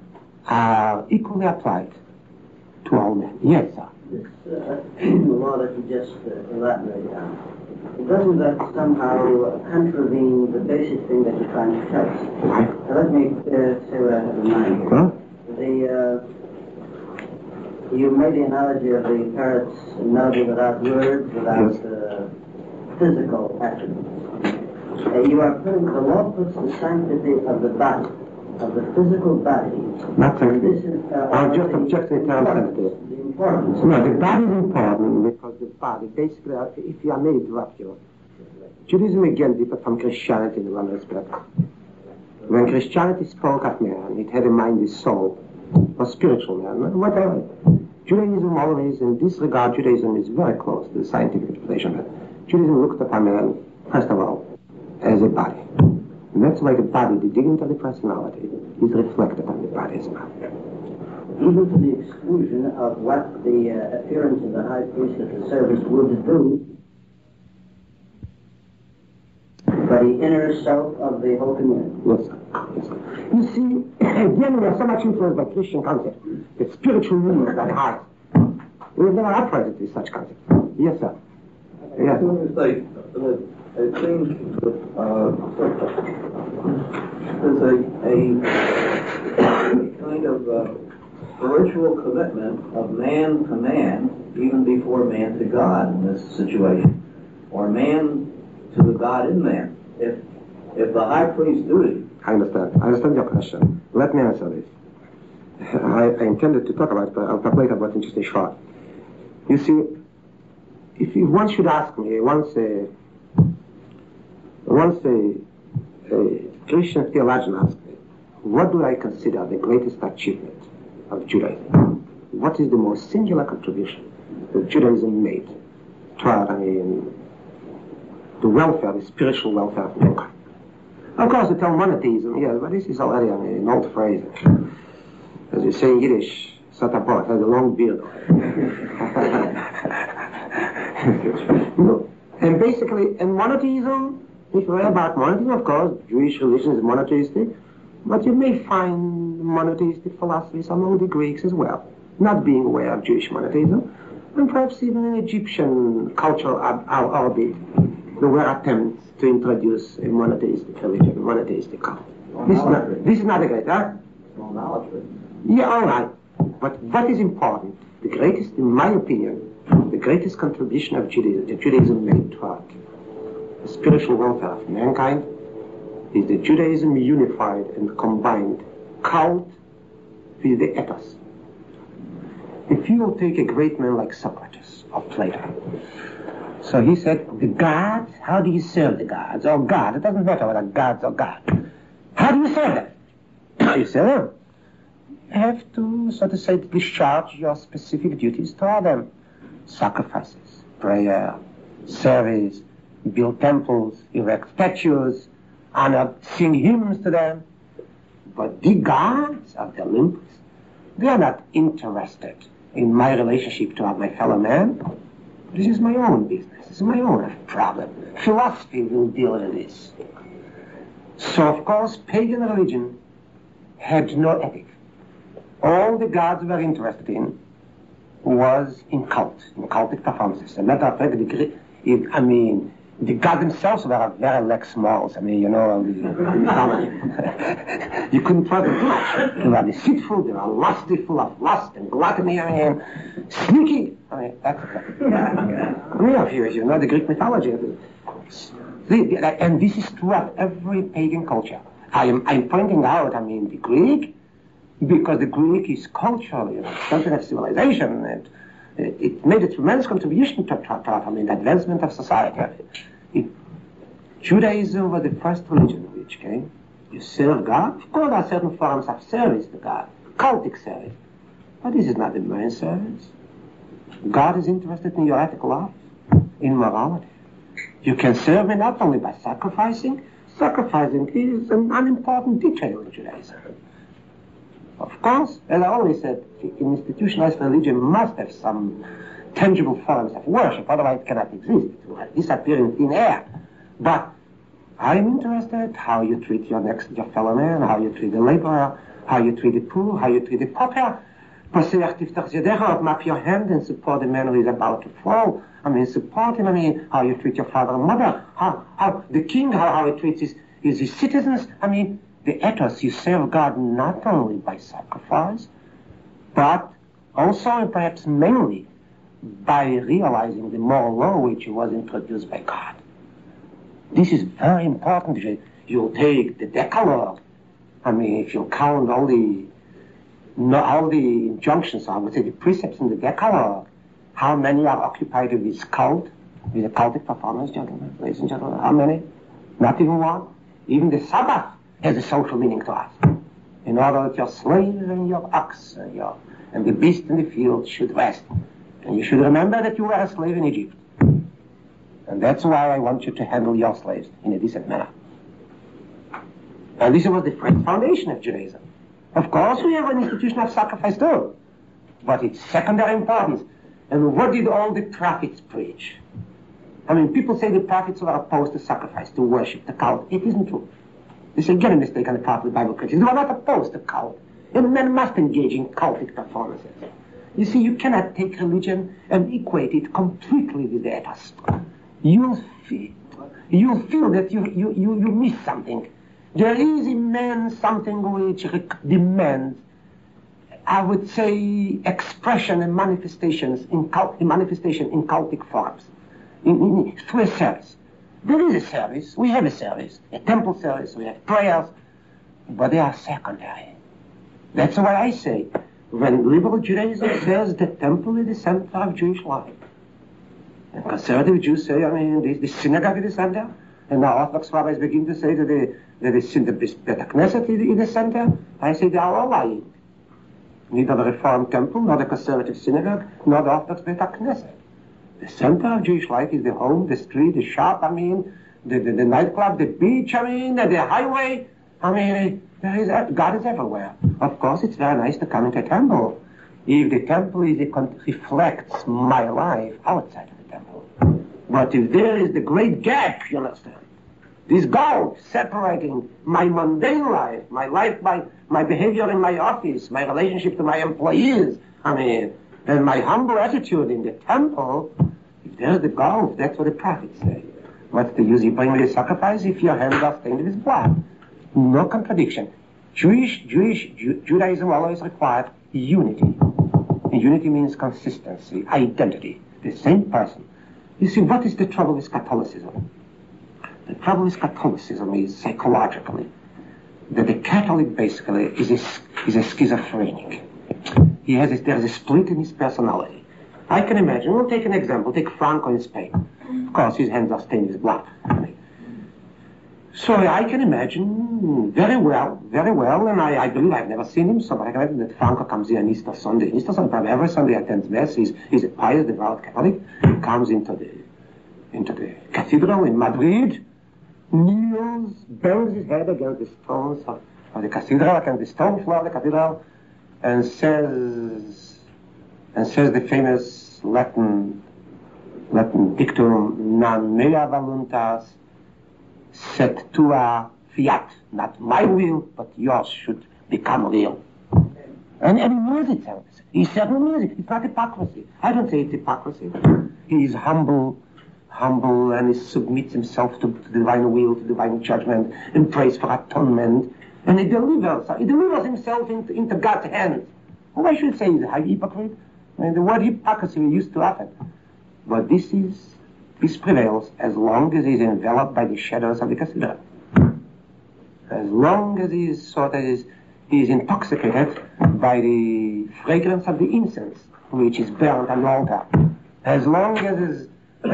are equally applied to all men. Yes, sir. This law that you just elaborated on, doesn't that somehow contravene the basic thing that you're trying to tell us? Right. Now, let me say what I have in mind here. Huh? You made the analogy of the parrot's melody without words, without physical attributes. You are putting, the law puts the sanctity of the body, of the physical body. Not sanctity. This is I'll just object to the term sanctity. The importance. No, the body is important because the body, basically, if I may interrupt you, Judaism again differs from Christianity in one respect. When Christianity spoke of man, it had in mind the soul, or spiritual man, whatever. Judaism always, in this regard, Judaism is very close to the scientific interpretation. Judaism looked upon man, first of all, as a body. And that's why the body, the dignity of the personality, is reflected on the body as well. Even to the exclusion of what the appearance of the high priest at the service would do, but the inner self of the whole community. Yes, sir. Yes, sir. You see, again, we are so much influenced by Christian concepts that spiritual meanings are high. We have never operated with such concepts. Yes, sir. Yes. It seems that there's a kind of spiritual commitment of man to man, even before man to God in this situation, or man to the God in man. If the high priest's duty. I understand your question. Let me answer this. I intended to talk about it, but I'll talk later about it just a short. You see, if one should ask me, once a Christian theologian asked me, what do I consider the greatest achievement of Judaism? What is the most singular contribution that Judaism made toward, the welfare, the spiritual welfare of mankind. Of course, the term monotheism, yes, but this is already an old phrase. As you say in Yiddish, Satapot has a long beard. And basically, in monotheism, if you read about monotheism, of course, Jewish religion is monotheistic, but you may find monotheistic philosophies among the Greeks as well, not being aware of Jewish monotheism, and perhaps even in Egyptian cultural orbit, there were attempts to introduce a monotheistic religion, a monotheistic cult. This is not a great, huh? Small knowledge. Yeah, all right. But what is important, the greatest, in my opinion, the greatest contribution of Judaism, that Judaism made toward the spiritual welfare of mankind, is that Judaism unified and combined cult with the ethos. If you will take a great man like Socrates or Plato, so he said, the gods, how do you serve the gods? Or God, it doesn't matter whether gods or God. How do you serve them? How you serve them? You have to, so to say, discharge your specific duties toward them. Sacrifices, prayer, service, build temples, erect statues, honor, sing hymns to them. But the gods of the Olympus, they are not interested in my relationship to my fellow man. This is my own business. This is my own problem. Philosophy will deal with this. So, of course, pagan religion had no ethic. All the gods were interested in was in cultic performances. As a matter of fact, the gods themselves were very lex morals. You couldn't trust them too much. They were deceitful, they were lusty, full of lust and gluttony, sneaky. That's the Greek mythology. And this is throughout every pagan culture. I'm pointing out, the Greek, because the Greek is culturally a center of civilization, and it made a tremendous contribution to the advancement of society. Judaism was the first religion which came. You serve God. Of course, there are certain forms of service to God, cultic service. But this is not the main service. God is interested in your ethical life, in morality. You can serve Him not only by sacrificing. Sacrificing is an unimportant detail in Judaism. Of course, as I always said, an institutionalized religion must have some tangible forms of worship, otherwise it cannot exist. It will disappear in thin air. But I'm interested how you treat your fellow man, how you treat the laborer, how you treat the poor, how you treat the pauper. Map your hand and support the man who is about to fall. Support him. How you treat your father and mother. How the king, how he treats his citizens. The ethos, you serve God not only by sacrifice, but also and perhaps mainly by realizing the moral law which was introduced by God. This is very important. You'll take the Decalogue. If you count all the injunctions, I would say the precepts in the Decalogue, how many are occupied with this cult, with the cultic performance, gentlemen, ladies and gentlemen? How many? Not even one. Even the Sabbath has a social meaning to us. In order that your slave and your ox and the beast in the field should rest. And you should remember that you were a slave in Egypt. And that's why I want you to handle your slaves in a decent manner. And this was the first foundation of Judaism. Of course, we have an institution of sacrifice too. But it's secondary importance. And what did all the prophets preach? People say the prophets were opposed to sacrifice, to worship, to cult. It isn't true. This is again a mistake on the part of the Bible Christians. They were not opposed to cult. And men must engage in cultic performances. You see, you cannot take religion and equate it completely with the ethos. You'll feel that you miss something. There is in man something which demands, I would say, expression and manifestations in cultic forms, through a service. There is a service. We have a service, a temple service. We have prayers, but they are secondary. That's why I say, when liberal Judaism says the temple is the center of Jewish life, and conservative Jews say, the synagogue is the center, and now Orthodox rabbis begin to say that the Beit Knesset is the center, I say they are all lying. Neither the Reformed temple, nor the conservative synagogue, nor the Orthodox Beit Knesset. The center of Jewish life is the home, the street, the shop, the nightclub, the beach, the highway. God is everywhere. Of course, it's very nice to come into a temple if the temple reflects my life outside of the temple. But if there is the great gap, you understand, this gulf separating my mundane life, my behavior in my office, my relationship to my employees, and my humble attitude in the temple, if there's the gulf, that's what the prophets say. What's the use? You bring me a sacrifice if your hands are stained with blood. No contradiction. Judaism always required unity. And unity means consistency, identity, the same person. You see, what is the trouble with Catholicism? The trouble with Catholicism is psychologically that the Catholic basically is a schizophrenic. There's a split in his personality. I can imagine, we'll take an example, take Franco in Spain. Of course, his hands are stained with blood. So I can imagine very well, and I believe I've never seen him, so but I can imagine that Franco comes here on Easter Sunday. Probably every Sunday attends Mass. He's a pious, devout Catholic. He comes into the cathedral in Madrid, kneels, bangs his head against the stones of the cathedral, against the stone floor of the cathedral, and says the famous Latin dictum, non mea voluntas, sed tua fiat. Not my will, but yours should become real. And he means it. He certainly means it. It's not hypocrisy. I don't say it's hypocrisy. He is humble, and he submits himself to the divine will, to divine judgment, and prays for atonement. And he delivers himself into God's hands. Why should I say he's a hypocrite? The word hypocrisy we used too often. But this prevails as long as he's enveloped by the shadows of the cathedral. As long as he is intoxicated by the fragrance of the incense which is burnt on the altar. As long as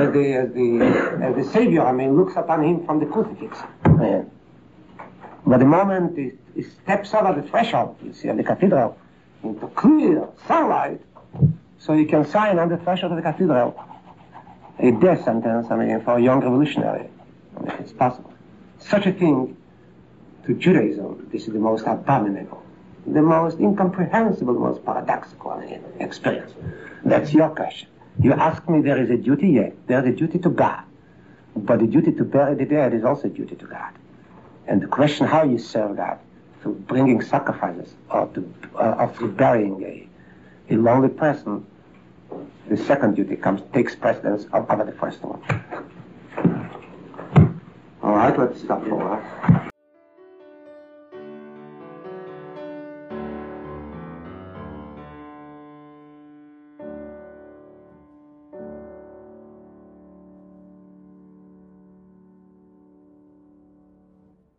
the Savior, looks upon him from the crucifix. But the moment he steps over the threshold, you see, of the cathedral, into clear sunlight, so he can sign on the threshold of the cathedral a death sentence, for a young revolutionary. It's possible. Such a thing, to Judaism, this is the most abominable, the most incomprehensible, the most paradoxical experience. That's your question. You ask me, there is a duty? Yes, there is a duty to God. But the duty to bury the dead is also a duty to God. And the question how you serve God, through bringing sacrifices, or through burying a lonely person, the second duty takes precedence over the first one. All right, let's stop for a while.